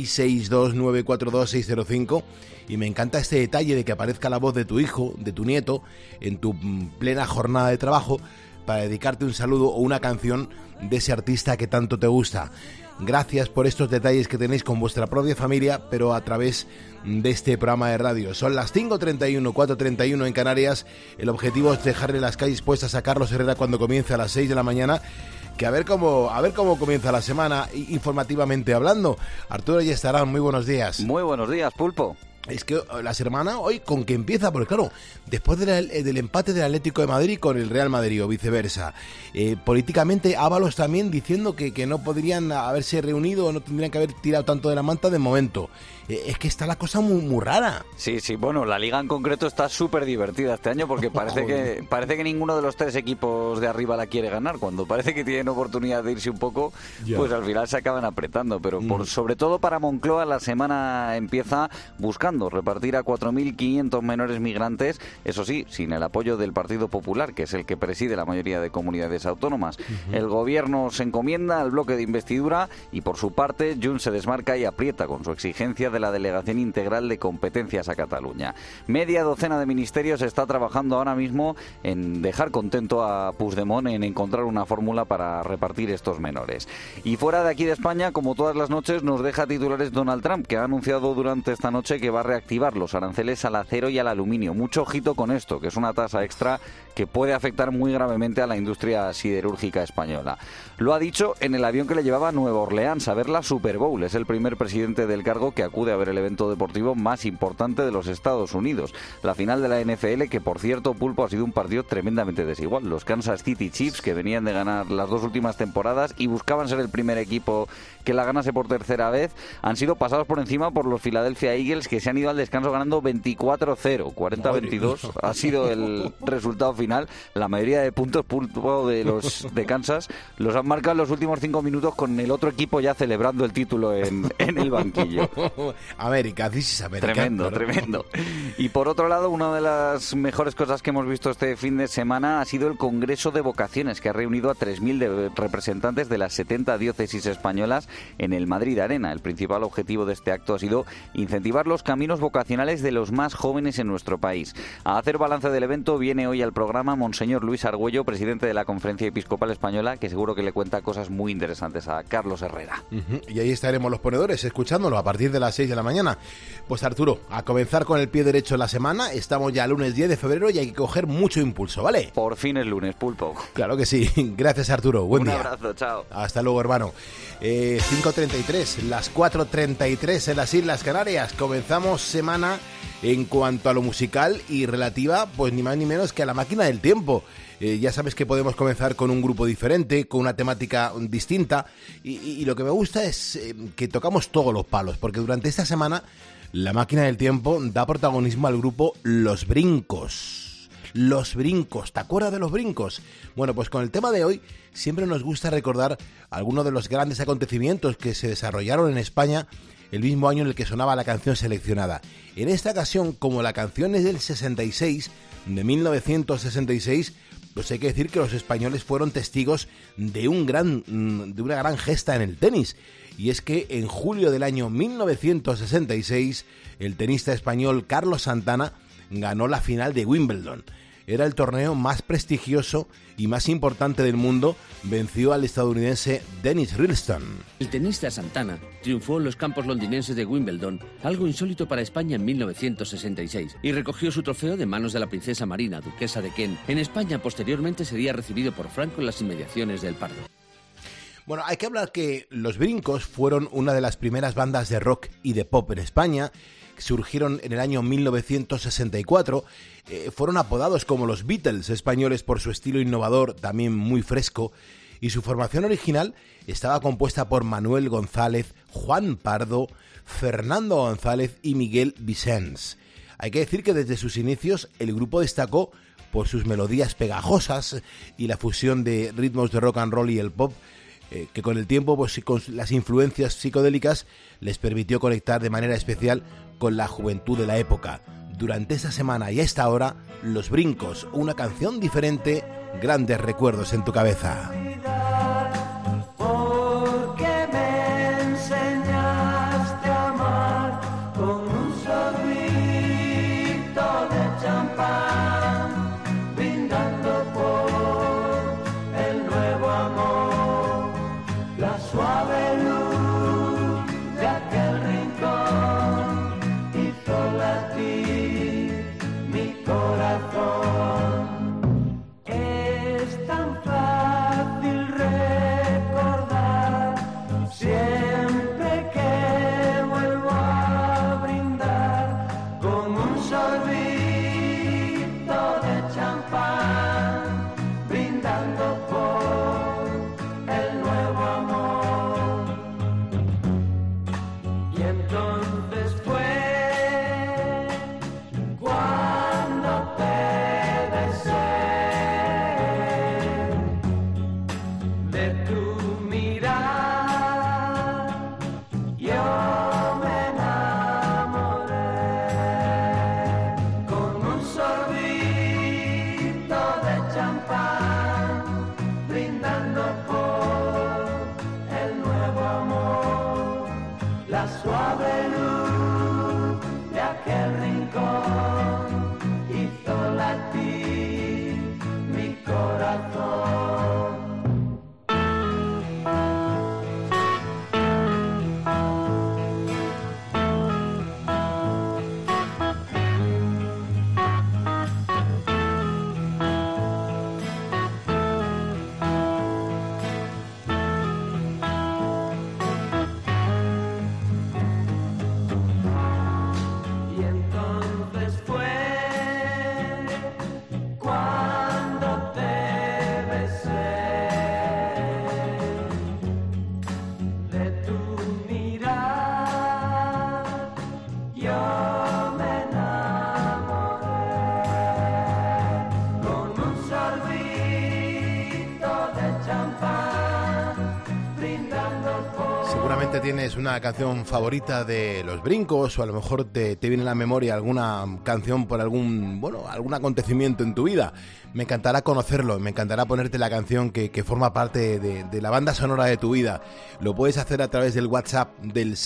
662-942-605. Y me encanta este detalle de que aparezca la voz de tu hijo, de tu nieto, en tu plena jornada de trabajo, para dedicarte un saludo o una canción de ese artista que tanto te gusta. Gracias por estos detalles que tenéis con vuestra propia familia, pero a través de este programa de radio. Son las 5:31, 4:31 en Canarias. El objetivo es dejarle las calles puestas a Carlos Herrera cuando comience a las 6 de la mañana. Que a ver cómo comienza la semana informativamente hablando. Arturo y Estarán, muy buenos días. Muy buenos días, Pulpo. Es que la semana hoy con que empieza, porque claro, después del empate del Atlético de Madrid con el Real Madrid o viceversa, políticamente Ábalos también diciendo que no podrían haberse reunido o no tendrían que haber tirado tanto de la manta de momento. Es que está la cosa muy rara. Sí, bueno, la Liga en concreto está súper divertida este año porque parece que ninguno de los tres equipos de arriba la quiere ganar. Cuando parece que tienen oportunidad de irse un poco, pues al final se acaban apretando. Pero sobre todo para Moncloa la semana empieza buscando repartir a 4.500 menores migrantes, eso sí, sin el apoyo del Partido Popular, que es el que preside la mayoría de comunidades autónomas. El gobierno se encomienda al bloque de investidura y por su parte Junts se desmarca y aprieta con su exigencia de la delegación integral de competencias a Cataluña. Media docena de ministerios está trabajando ahora mismo en dejar contento a Puigdemont, en encontrar una fórmula para repartir estos menores. Y fuera de aquí de España, como todas las noches, nos deja titulares Donald Trump, que ha anunciado durante esta noche que va a reactivar los aranceles al acero y al aluminio. Mucho ojito con esto, que es una tasa extra que puede afectar muy gravemente a la industria siderúrgica española. Lo ha dicho en el avión que le llevaba a Nueva Orleans a ver la Super Bowl. Es el primer presidente del cargo que acude a ver el evento deportivo más importante de los Estados Unidos. La final de la NFL, que por cierto, Pulpo, ha sido un partido tremendamente desigual. Los Kansas City Chiefs, que venían de ganar las dos últimas temporadas y buscaban ser el primer equipo que la ganase por tercera vez, han sido pasados por encima por los Philadelphia Eagles, que se han ido al descanso ganando 24-0. 40-22 ha sido el resultado final. La mayoría de puntos, Pulpo, de los de Kansas los han marcado en los últimos 5 minutos, con el otro equipo ya celebrando el título en el banquillo. América, this is America. Tremendo. Y por otro lado, una de las mejores cosas que hemos visto este fin de semana ha sido el Congreso de Vocaciones, que ha reunido a 3.000 representantes de las 70 diócesis españolas en el Madrid Arena. El principal objetivo de este acto ha sido incentivar los caminos vocacionales de los más jóvenes en nuestro país. A hacer balance del evento viene hoy al programa Monseñor Luis Argüello, presidente de la Conferencia Episcopal Española, que seguro que le cuenta cosas muy interesantes a Carlos Herrera. Y ahí estaremos los ponedores escuchándolo a partir de las 6 de la mañana. Pues Arturo, a comenzar con el pie derecho la semana. Estamos ya lunes 10 de febrero y hay que coger mucho impulso, ¿vale? Por fin es lunes, Pulpo. Claro que sí. Gracias, Arturo. Buen día. Un abrazo, chao. Hasta luego, hermano. 5:33, las 4:33 en las Islas Canarias. Comenzamos semana en cuanto a lo musical y relativa, pues ni más ni menos que a la máquina del tiempo. Ya sabes que podemos comenzar con un grupo diferente, con una temática distinta, y lo que me gusta es que tocamos todos los palos, porque durante esta semana la máquina del tiempo da protagonismo al grupo Los Brincos. Los Brincos, ¿te acuerdas de Los Brincos? Bueno, pues con el tema de hoy siempre nos gusta recordar algunos de los grandes acontecimientos que se desarrollaron en España el mismo año en el que sonaba la canción seleccionada. En esta ocasión, como la canción es del 66, de 1966, pues hay que decir que los españoles fueron testigos de una gran gesta en el tenis. Y es que en julio del año 1966, el tenista español Carlos Santana ganó la final de Wimbledon. era el torneo más prestigioso y más importante del mundo, venció al estadounidense Dennis Ralston. El tenista Santana triunfó en los campos londinenses de Wimbledon, algo insólito para España en 1966, y recogió su trofeo de manos de la princesa Marina, duquesa de Kent. En España posteriormente sería recibido por Franco en las inmediaciones del Pardo. Bueno, hay que hablar que Los Brincos fueron una de las primeras bandas de rock y de pop en España. Surgieron en el año 1964, fueron apodados como los Beatles españoles por su estilo innovador, también muy fresco, y su formación original estaba compuesta por Manuel González, Juan Pardo, Fernando González y Miguel Vicens. Hay que decir que desde sus inicios el grupo destacó por sus melodías pegajosas y la fusión de ritmos de rock and roll y el pop, que con el tiempo, pues, con las influencias psicodélicas, les permitió conectar de manera especial con la juventud de la época. Durante esta semana y a esta hora, Los Brincos, una canción diferente, grandes recuerdos en tu cabeza. Porque me enseñaste a amar con un sorbito de champán, brindando por el nuevo amor, la suave luz de aquel rincón hizo latir mi corazón. Es tan fácil recordar siempre que vuelvo a brindar con un sorbito de champán, brindando por el nuevo amor. Y entonces fue cuando te besé. De tu mirada yo me enamoré, con un sorbito de champán, brindando por el nuevo amor, la suave luz de aquel rincón hizo latir mi corazón. Y entonces fue cuando te besé. De tu mirada yo me enamoré, con un sorbito de champán, brindando por... Seguramente tienes una canción favorita de Los Brincos, o a lo mejor te viene a la memoria alguna canción por algún acontecimiento en tu vida. Me encantará conocerlo, me encantará ponerte la canción que forma parte de la banda sonora de tu vida. Lo puedes hacer a través del WhatsApp del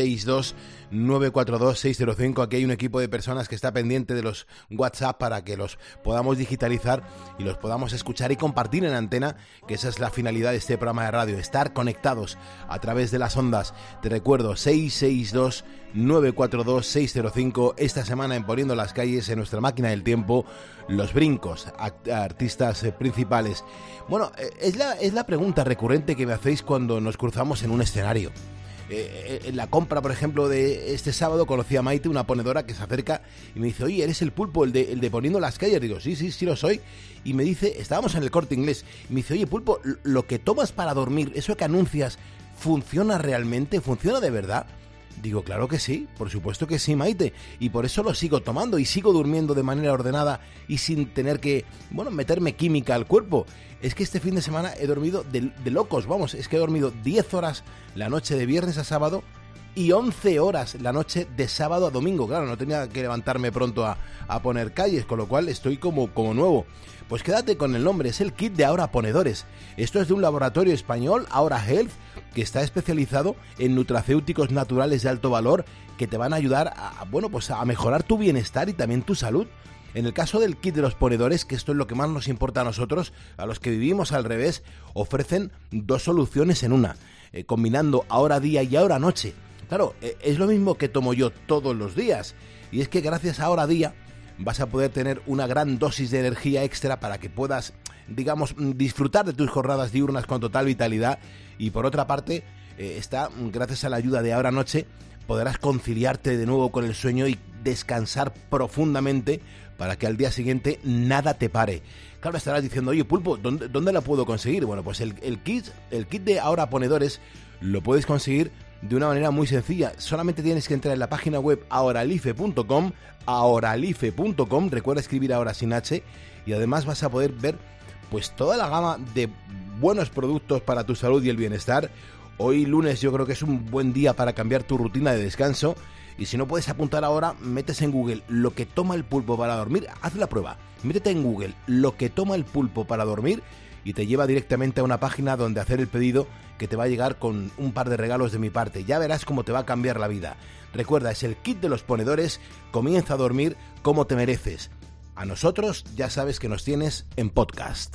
662-942-605. Aquí hay un equipo de personas que está pendiente de los WhatsApp para que los podamos digitalizar y los podamos escuchar y compartir en antena, que esa es la finalidad de este programa de radio, estar conectados a través de las ondas. Te recuerdo, 662-942-605. Esta semana en Poniendo las Calles, en nuestra máquina del tiempo, Los Brincos, artistas principales. Bueno, es la pregunta recurrente que me hacéis cuando nos cruzamos en un escenario. En la compra, por ejemplo, de este sábado, conocí a Maite, una ponedora que se acerca y me dice: oye, ¿eres el Pulpo, el de Poniendo las Calles? Digo, sí lo soy. Y me dice, estábamos en el Corte Inglés, y me dice: oye, Pulpo, lo que tomas para dormir, eso que anuncias, ¿funciona realmente? ¿Funciona de verdad? Digo, claro que sí, por supuesto que sí, Maite, y por eso lo sigo tomando y sigo durmiendo de manera ordenada y sin tener que, meterme química al cuerpo. Es que este fin de semana he dormido de locos, vamos, es que he dormido 10 horas la noche de viernes a sábado y 11 horas la noche de sábado a domingo. Claro, no tenía que levantarme pronto a poner calles, con lo cual estoy como nuevo. Pues quédate con el nombre, es el kit de Ahora Ponedores. Esto es de un laboratorio español, Ahora Health, que está especializado en nutracéuticos naturales de alto valor que te van a ayudar a mejorar tu bienestar y también tu salud. En el caso del kit de los ponedores, que esto es lo que más nos importa a nosotros, a los que vivimos al revés, ofrecen 2 soluciones en una, combinando ahora día y ahora noche. Claro, es lo mismo que tomo yo todos los días, y es que gracias a ahora día vas a poder tener una gran dosis de energía extra para que puedas, digamos, disfrutar de tus jornadas diurnas con total vitalidad. Y por otra parte, gracias a la ayuda de ahora noche, podrás conciliarte de nuevo con el sueño y descansar profundamente para que al día siguiente nada te pare. Claro, estarás diciendo, oye, Pulpo, ¿dónde la puedo conseguir? Bueno, pues el kit de ahora ponedores lo puedes conseguir de una manera muy sencilla. Solamente tienes que entrar en la página web ahoralife.com, recuerda escribir ahora sin H, y además vas a poder ver pues toda la gama de buenos productos para tu salud y el bienestar. Hoy lunes yo creo que es un buen día para cambiar tu rutina de descanso, y si no puedes apuntar ahora, metes en Google lo que toma el pulpo para dormir, haz la prueba, métete en Google lo que toma el pulpo para dormir y te lleva directamente a una página donde hacer el pedido, que te va a llegar con un par de regalos de mi parte. Ya verás cómo te va a cambiar la vida. Recuerda, es el kit de los ponedores. Comienza a dormir como te mereces. A nosotros ya sabes que nos tienes en podcast.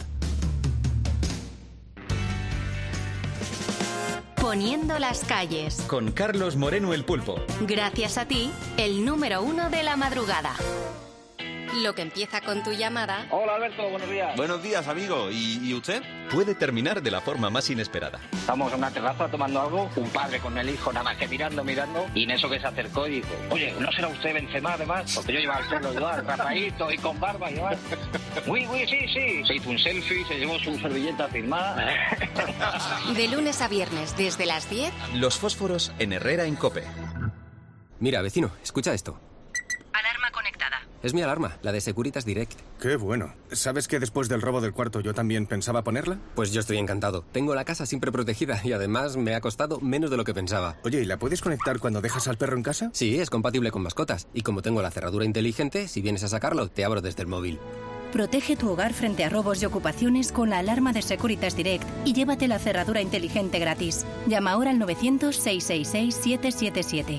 Poniendo las calles. Con Carlos Moreno el Pulpo. Gracias a ti, el número 1 de la madrugada. Lo que empieza con tu llamada. Hola Alberto, buenos días. Buenos días, amigo. ¿Y usted? Puede terminar de la forma más inesperada. Estamos en una terraza tomando algo, un padre con el hijo nada más que mirando, y en eso que se acercó y dijo, oye, ¿no será usted Benzema además? Porque yo llevaba el pelo igual, rapadito y con barba igual. Uy, sí. Se hizo un selfie, se llevó su servilleta firmada. De lunes a viernes, desde las 10. Los fósforos en Herrera en COPE. Mira, vecino, escucha esto. Alarma conectada. Es mi alarma, la de Securitas Direct. Qué bueno. ¿Sabes que después del robo del cuarto yo también pensaba ponerla? Pues yo estoy encantado. Tengo la casa siempre protegida y además me ha costado menos de lo que pensaba. Oye, ¿y la puedes conectar cuando dejas al perro en casa? Sí, es compatible con mascotas. Y como tengo la cerradura inteligente, si vienes a sacarlo, te abro desde el móvil. Protege tu hogar frente a robos y ocupaciones con la alarma de Securitas Direct y llévate la cerradura inteligente gratis. Llama ahora al 900-666-777.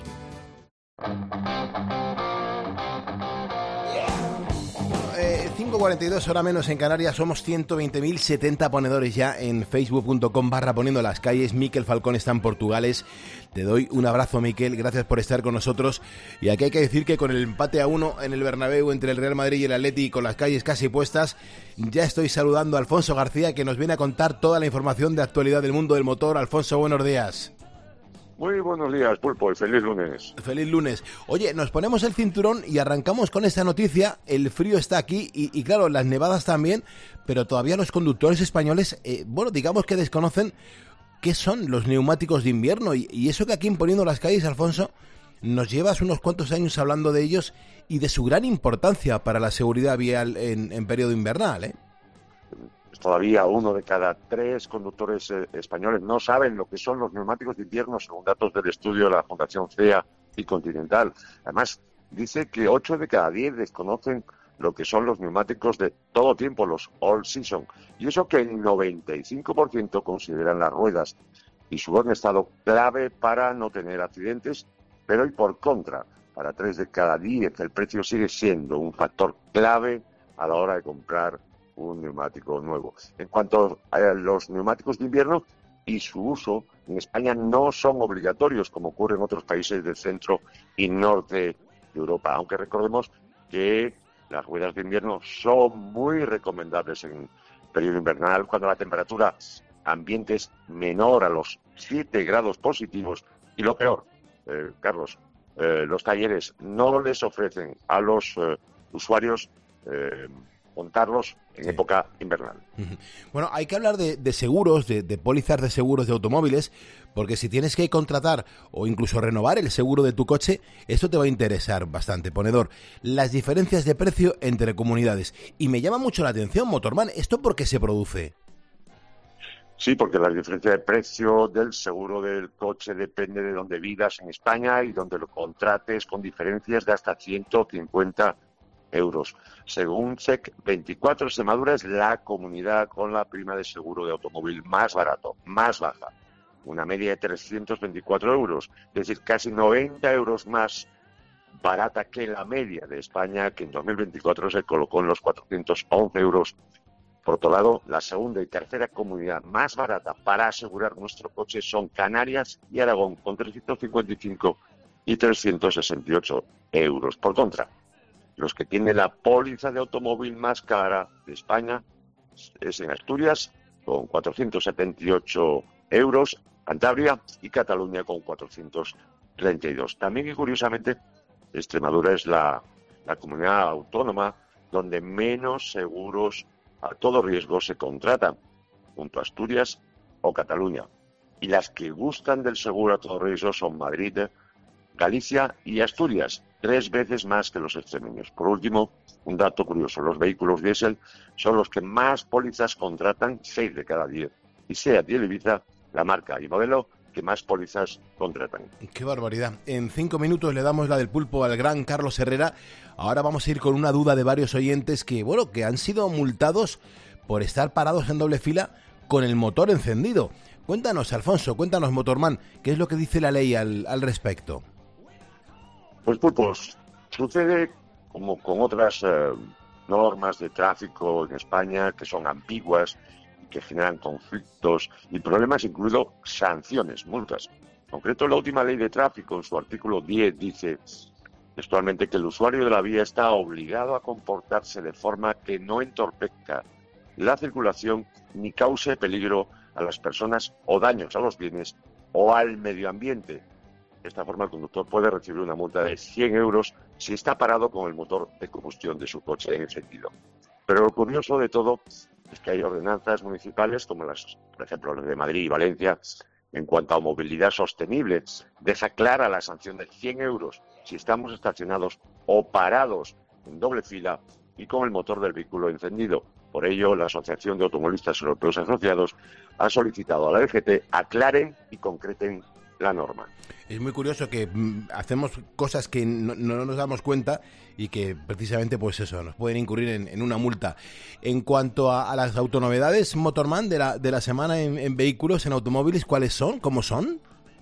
5:42, hora menos en Canarias. Somos 120.070 ponedores ya en facebook.com/poniendo las calles. Miquel Falcón está en Portugales. Te doy un abrazo, Miquel, gracias por estar con nosotros. Y aquí hay que decir que con el empate a 1 en el Bernabéu entre el Real Madrid y el Atleti, con las calles casi puestas, ya estoy saludando a Alfonso García, que nos viene a contar toda la información de actualidad del mundo del motor. Alfonso, buenos días. Muy buenos días, Pulpo, y feliz lunes. Feliz lunes. Oye, nos ponemos el cinturón y arrancamos con esta noticia. El frío está aquí y claro, las nevadas también, pero todavía los conductores españoles, digamos que desconocen qué son los neumáticos de invierno. Y eso que aquí en Poniendo las Calles, Alfonso, nos llevas unos cuantos años hablando de ellos y de su gran importancia para la seguridad vial en periodo invernal, ¿eh? Todavía 1 de cada 3 conductores españoles no saben lo que son los neumáticos de invierno, según datos del estudio de la Fundación CEA y Continental. Además, dice que 8 de cada 10 desconocen lo que son los neumáticos de todo tiempo, los all season. Y eso que el 95% consideran las ruedas y su buen estado clave para no tener accidentes, pero y por contra, para 3 de cada 10 el precio sigue siendo un factor clave a la hora de comprar un neumático nuevo. En cuanto a los neumáticos de invierno y su uso, en España no son obligatorios como ocurre en otros países del centro y norte de Europa, aunque recordemos que las ruedas de invierno son muy recomendables en periodo invernal, cuando la temperatura ambiente es menor a los 7 grados positivos. Y lo peor, Carlos, los talleres no les ofrecen a los usuarios montarlos en época invernal. Bueno, hay que hablar de seguros, de pólizas de seguros de automóviles, porque si tienes que contratar o incluso renovar el seguro de tu coche, esto te va a interesar bastante, ponedor. Las diferencias de precio entre comunidades. Y me llama mucho la atención, Motorman, ¿esto por qué se produce? Sí, porque la diferencia de precio del seguro del coche depende de dónde vivas en España y donde lo contrates, con diferencias de hasta 150 euros. Según SEC24, Extremadura es la comunidad con la prima de seguro de automóvil más barato, más baja, una media de 324 euros, es decir, casi 90 euros más barata que la media de España, que en 2024 se colocó en los 411 euros. Por otro lado, la segunda y tercera comunidad más barata para asegurar nuestro coche son Canarias y Aragón, con 355 y 368 euros. Por contra, los que tienen la póliza de automóvil más cara de España es en Asturias, con 478 euros, Cantabria y Cataluña con 432. También, y curiosamente, Extremadura es la comunidad autónoma donde menos seguros a todo riesgo se contratan, junto a Asturias o Cataluña. Y las que gustan del seguro a todo riesgo son Madrid, Galicia y Asturias, 3 veces más que los extremeños. Por último, un dato curioso, los vehículos diésel son los que más pólizas contratan, 6 de cada 10. Y SEAT y Ibiza, la marca y modelo que más pólizas contratan. ¡Qué barbaridad! En 5 minutos le damos la del pulpo al gran Carlos Herrera. Ahora vamos a ir con una duda de varios oyentes que han sido multados por estar parados en doble fila con el motor encendido. Cuéntanos, Alfonso, cuéntanos, Motorman, ¿qué es lo que dice la ley al respecto? Pues pulpos, sucede como con otras normas de tráfico en España que son ambiguas, que generan conflictos y problemas, incluido sanciones, multas. En concreto, la última ley de tráfico, en su artículo 10, dice textualmente que el usuario de la vía está obligado a comportarse de forma que no entorpezca la circulación ni cause peligro a las personas o daños a los bienes o al medio ambiente. De esta forma, el conductor puede recibir una multa de 100 euros si está parado con el motor de combustión de su coche encendido. Pero lo curioso de todo es que hay ordenanzas municipales, como por ejemplo, las de Madrid y Valencia, en cuanto a movilidad sostenible, deja clara la sanción de 100 euros si estamos estacionados o parados en doble fila y con el motor del vehículo encendido. Por ello, la Asociación de Automovilistas Europeos Asociados ha solicitado a la DGT aclaren y concreten la norma. Es muy curioso que hacemos cosas que no nos damos cuenta y que precisamente pues eso nos pueden incurrir en una multa. En cuanto a las autonovedades, Motorman, de la semana en vehículos, en automóviles, ¿cuáles son? ¿Cómo son?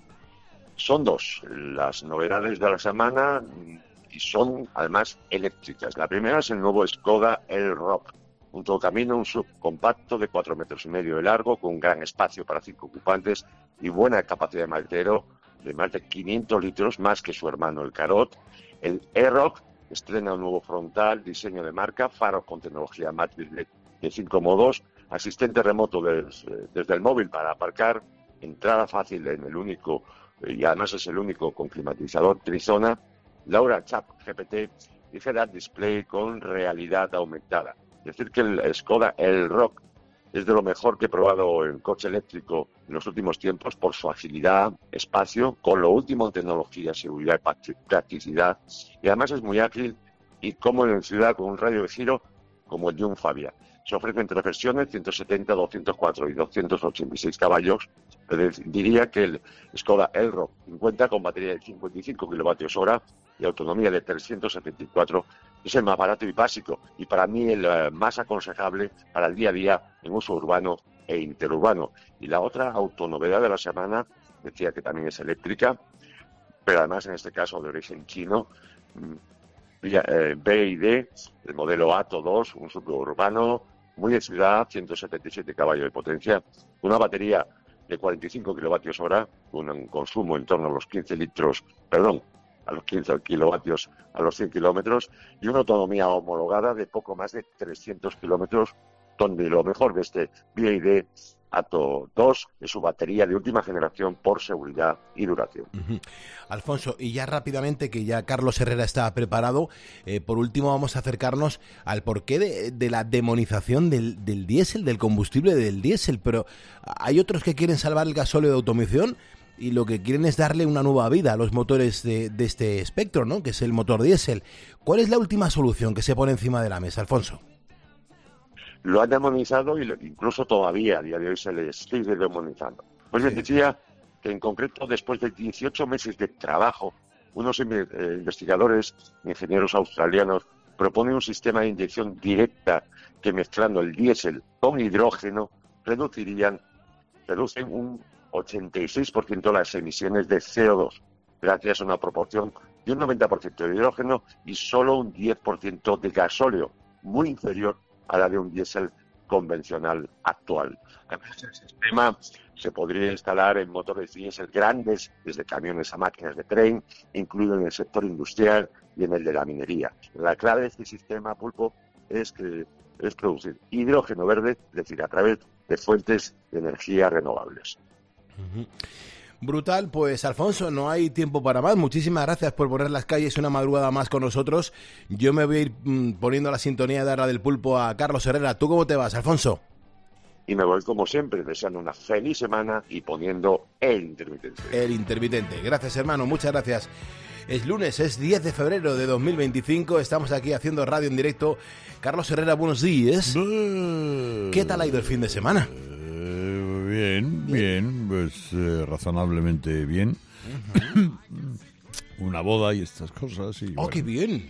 Son 2 las novedades de la semana y son además eléctricas. La primera es el nuevo Skoda Elroq, un tocamino, un subcompacto de 4,5 metros de largo, con un gran espacio para 5 ocupantes y buena capacidad de maletero de más de 500 litros, más que su hermano el Karot. El Elroq estrena un nuevo frontal, diseño de marca, faros con tecnología Matrix LED de 5 modos, asistente remoto desde el móvil para aparcar, entrada fácil en el único, y además es el único con climatizador trizona, Laura Chat GPT y head-up display con realidad aumentada. Es decir, que el Skoda Elroq es de lo mejor que he probado en coche eléctrico en los últimos tiempos por su agilidad, espacio, con lo último en tecnología, seguridad y practicidad. Y además es muy ágil y cómodo en ciudad con un radio de giro como el de un Fabia. Se ofrecen 3 versiones, 170, 204 y 286 caballos. Pero diría que el Skoda Elroq cuenta con batería de 55 kWh y autonomía de 374. Es el más barato y básico, y para mí el más aconsejable para el día a día en uso urbano e interurbano. Y la otra autonovedad de la semana, decía que también es eléctrica, pero además en este caso de origen chino, BYD, el modelo Atto 2, un suburbano muy de ciudad, 177 caballos de potencia, una batería de 45 kWh, con un consumo en torno a los 15 litros, a los 15 kilovatios a los 100 kilómetros, y una autonomía homologada de poco más de 300 kilómetros, donde lo mejor de este BYD Atto 2 es su batería de última generación por seguridad y duración. Alfonso, y ya rápidamente, que ya Carlos Herrera está preparado, por último vamos a acercarnos al porqué de la demonización del diésel, del combustible del diésel, pero hay otros que quieren salvar el gasóleo de automoción y lo que quieren es darle una nueva vida a los motores de este espectro, ¿no?, que es el motor diésel. ¿Cuál es la última solución que se pone encima de la mesa, Alfonso? Lo han demonizado y incluso todavía a día de hoy se les sigue demonizando. Pues les decía que en concreto, después de 18 meses de trabajo, unos investigadores, ingenieros australianos, proponen un sistema de inyección directa que, mezclando el diésel con hidrógeno, reducen un 86% las emisiones de CO2, gracias a una proporción de un 90% de hidrógeno y solo un 10% de gasóleo, muy inferior a la de un diésel convencional actual. Además, el sistema se podría instalar en motores diésel grandes, desde camiones a máquinas de tren, incluido en el sector industrial y en el de la minería. La clave de este sistema, Pulpo, es producir hidrógeno verde, es decir, a través de fuentes de energía renovables. Brutal, pues Alfonso, no hay tiempo para más. Muchísimas gracias por poner las calles una madrugada más con nosotros. Yo me voy a ir poniendo la sintonía de Arra del Pulpo a Carlos Herrera. ¿Tú cómo te vas, Alfonso? Y me voy, como siempre, deseando una feliz semana y poniendo el intermitente. El intermitente. Gracias, hermano, muchas gracias. Es lunes, es 10 de febrero de 2025. Estamos aquí haciendo radio en directo. Carlos Herrera, buenos días. ¿Qué tal ha ido el fin de semana? Bien, pues razonablemente bien. Una boda y estas cosas. Y, ¡Oh, qué bien!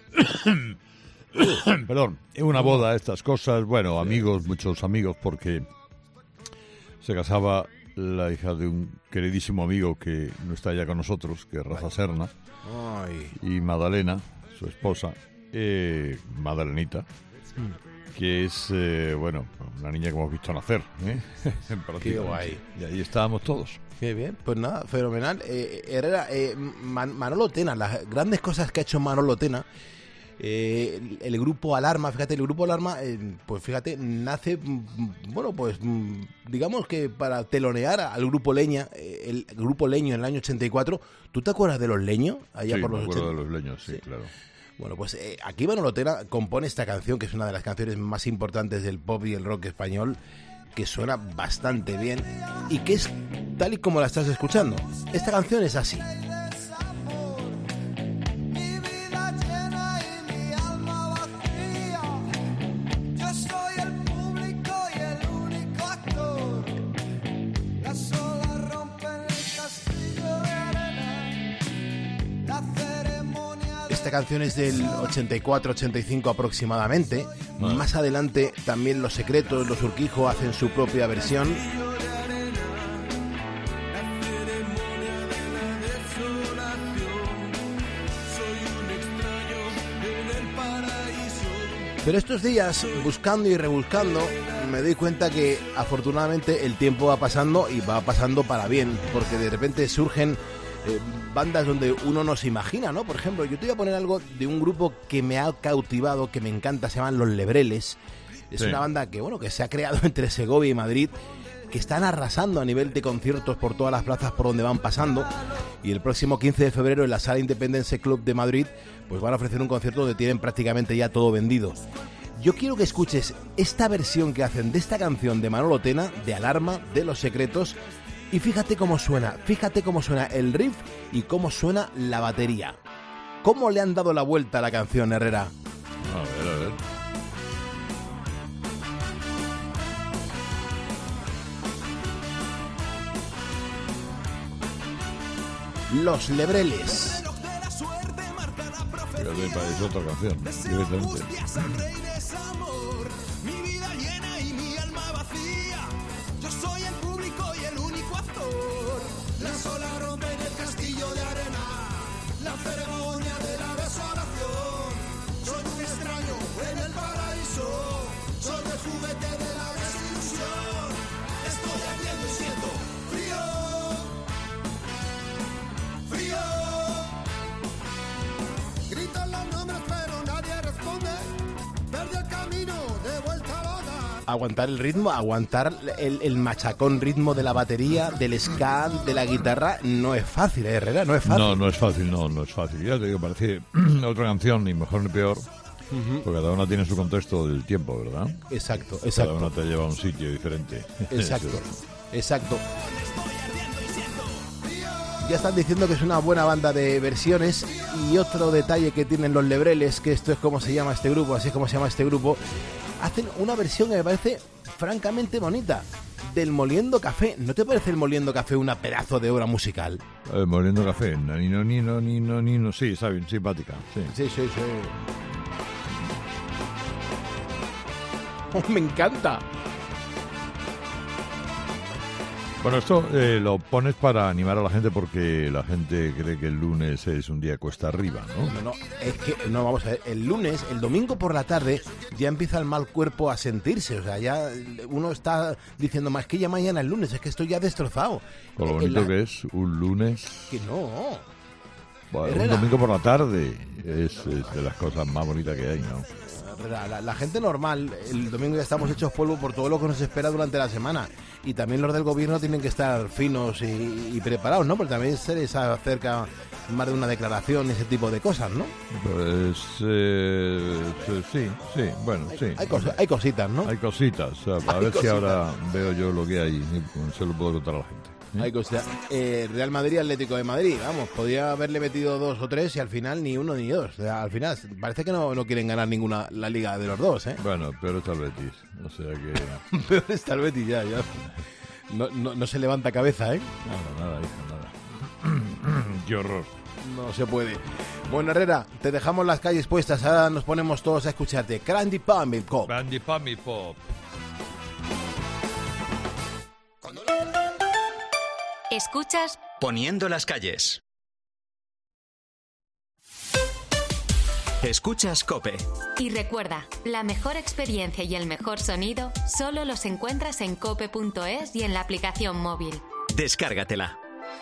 Perdón, una boda, estas cosas. Bueno, amigos, muchos amigos, porque se casaba la hija de un queridísimo amigo que no está ya con nosotros, que es Rafa Serna. Y Madalena, su esposa, Madalenita, que es, bueno, una niña que hemos visto nacer. Qué guay. Y ahí estábamos todos. Qué bien, pues nada, fenomenal. Herrera, Manolo Tena, las grandes cosas que ha hecho Manolo Tena. El grupo Alarma, fíjate, el grupo Alarma, pues fíjate, nace, bueno, pues digamos que para telonear al grupo Leña, el grupo Leño en el año 84. ¿Tú te acuerdas de los Leños? Allá Sí, por me los acuerdo de los Leños, sí, claro. Bueno, pues aquí Manolo Tena compone esta canción, que es una de las canciones más importantes del pop y el rock español, que suena bastante bien y que es tal y como la estás escuchando. Esta canción es así. Esta canción es del 84-85 aproximadamente. Más adelante también Los Secretos, Los Urquijo hacen su propia versión. Pero estos días, buscando y rebuscando, me doy cuenta que afortunadamente el tiempo va pasando y va pasando para bien, porque de repente surgen bandas donde uno no se imagina, ¿no? Por ejemplo, yo te voy a poner algo de un grupo que me ha cautivado, que me encanta, se llaman Los Lebreles. Es una banda que, bueno, que se ha creado entre Segovia y Madrid, que están arrasando a nivel de conciertos por todas las plazas por donde van pasando, y el próximo 15 de febrero en la Sala Independence Club de Madrid pues van a ofrecer un concierto donde tienen prácticamente ya todo vendido. Yo quiero que escuches esta versión que hacen de esta canción de Manolo Tena, de Alarma, de Los Secretos, y fíjate cómo suena el riff y cómo suena la batería. ¿Cómo le han dado la vuelta a la canción, Herrera? A ver. Los Lebreles. Fíjate, parece otra canción, directamente. Mi vida llena y mi alma vacía. Yo soy el público y el único actor. La sola rompe en el castillo de arena. La ceremonia de la desolación. Soy un extraño en el paraíso. Soy el juguete de la desilusión. Estoy ardiendo y siento frío. Frío. Gritan los nombres pero nadie responde. Perdí el camino de vuelta a Loda. Aguantar el ritmo, aguantar el machacón ritmo de la batería, del ska, de la guitarra, no es fácil, Herrera, no es fácil. No es fácil. Ya te digo, parece otra canción, ni mejor ni peor, porque cada una tiene su contexto del tiempo, ¿verdad? Exacto. Cada una te lleva a un sitio diferente. Exacto. Ya están diciendo que es una buena banda de versiones. Y otro detalle que tienen Los Lebreles, que esto es como se llama este grupo, así es como se llama este grupo, hacen una versión que me parece francamente bonita, del Moliendo Café. ¿No te parece el Moliendo Café una pedazo de obra musical? El Moliendo Café, Nino, sí, está bien, simpática. Sí. Oh, me encanta. Bueno, esto lo pones para animar a la gente porque la gente cree que el lunes es un día cuesta arriba, ¿no? No, es que, no, vamos a ver, el domingo por la tarde ya empieza el mal cuerpo a sentirse, o sea, ya uno está diciendo, más que ya mañana el lunes, es que estoy ya destrozado. Con lo bonito que es un lunes... Que no... Bueno, un domingo por la tarde es de las cosas más bonitas que hay, ¿no? La gente normal, el domingo ya estamos hechos polvo por todo lo que nos espera durante la semana. Y también los del gobierno tienen que estar finos y preparados, ¿no? Porque también se les acerca más de una declaración, ese tipo de cosas, ¿no? Pues sí, bueno, sí. Hay cositas, ¿no? Hay cositas, o sea, a ver si ahora veo yo lo que hay y se lo puedo contar a la gente. Hay cositas. Real Madrid, Atlético de Madrid, vamos, podría haberle metido 2 o 3 y al final ni 1 ni 2. O sea, al final parece que no quieren ganar ninguna la liga de los dos, ¿eh? Bueno, peor está el Betis, o sea que... Peor está el Betis ya. No se levanta cabeza, ¿eh? Nada, qué horror. No se puede. Bueno, Herrera, te dejamos las calles puestas, ahora nos ponemos todos a escucharte. Candy Pump Pop. Candy Pump Pop. Escuchas Poniendo las calles. Escuchas COPE. Y recuerda, la mejor experiencia y el mejor sonido solo los encuentras en cope.es y en la aplicación móvil. Descárgatela.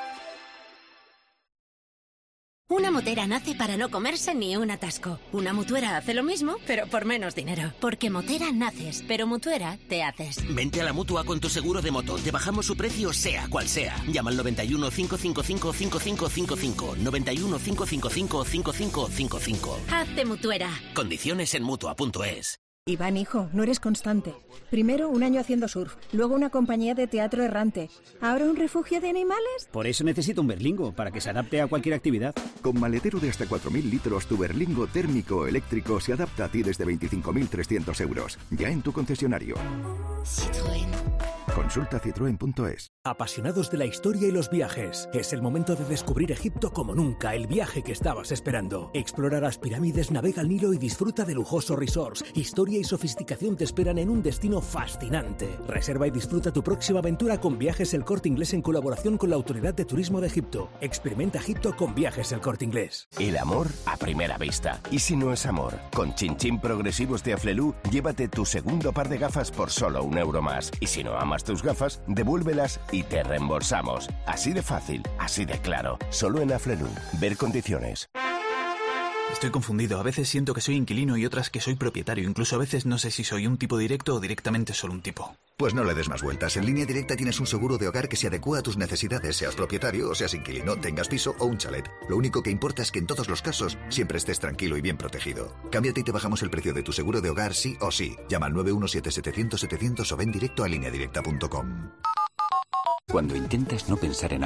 Una motera nace para no comerse ni un atasco. Una mutuera hace lo mismo, pero por menos dinero. Porque motera naces, pero mutuera te haces. Vente a la Mutua con tu seguro de moto. Te bajamos su precio sea cual sea. Llama al 91 555 5555. 91 555 5555. Hazte mutuera. Condiciones en Mutua.es. Iván, hijo, no eres constante. Primero un año haciendo surf, luego una compañía de teatro errante, ahora un refugio de animales. Por eso necesito un Berlingo, para que se adapte a cualquier actividad. Con maletero de hasta 4.000 litros, tu Berlingo térmico o eléctrico se adapta a ti desde 25.300 euros. Ya en tu concesionario. Citroën. Consulta citroen.es. Apasionados de la historia y los viajes, es el momento de descubrir Egipto como nunca, el viaje que estabas esperando. Explora las pirámides, navega el Nilo y disfruta de lujosos resorts. Historia y sofisticación te esperan en un destino fascinante. Reserva y disfruta tu próxima aventura con Viajes El Corte Inglés en colaboración con la Autoridad de Turismo de Egipto. Experimenta Egipto con Viajes El Corte Inglés. El amor a primera vista. ¿Y si no es amor? Con Chin Progresivos de Aflelu, llévate tu segundo par de gafas por solo €1 más. Y si no amas tus gafas, devuélvelas y te reembolsamos. Así de fácil, así de claro. Solo en Aflelu. Ver condiciones. Estoy confundido. A veces siento que soy inquilino y otras que soy propietario. Incluso a veces no sé si soy un tipo directo o directamente solo un tipo. Pues no le des más vueltas. En Línea Directa tienes un seguro de hogar que se adecua a tus necesidades, seas propietario o seas inquilino, tengas piso o un chalet. Lo único que importa es que en todos los casos siempre estés tranquilo y bien protegido. Cámbiate y te bajamos el precio de tu seguro de hogar sí o sí. Llama al 917-700-700 o ven directo a lineadirecta.com. Cuando intentas no pensar en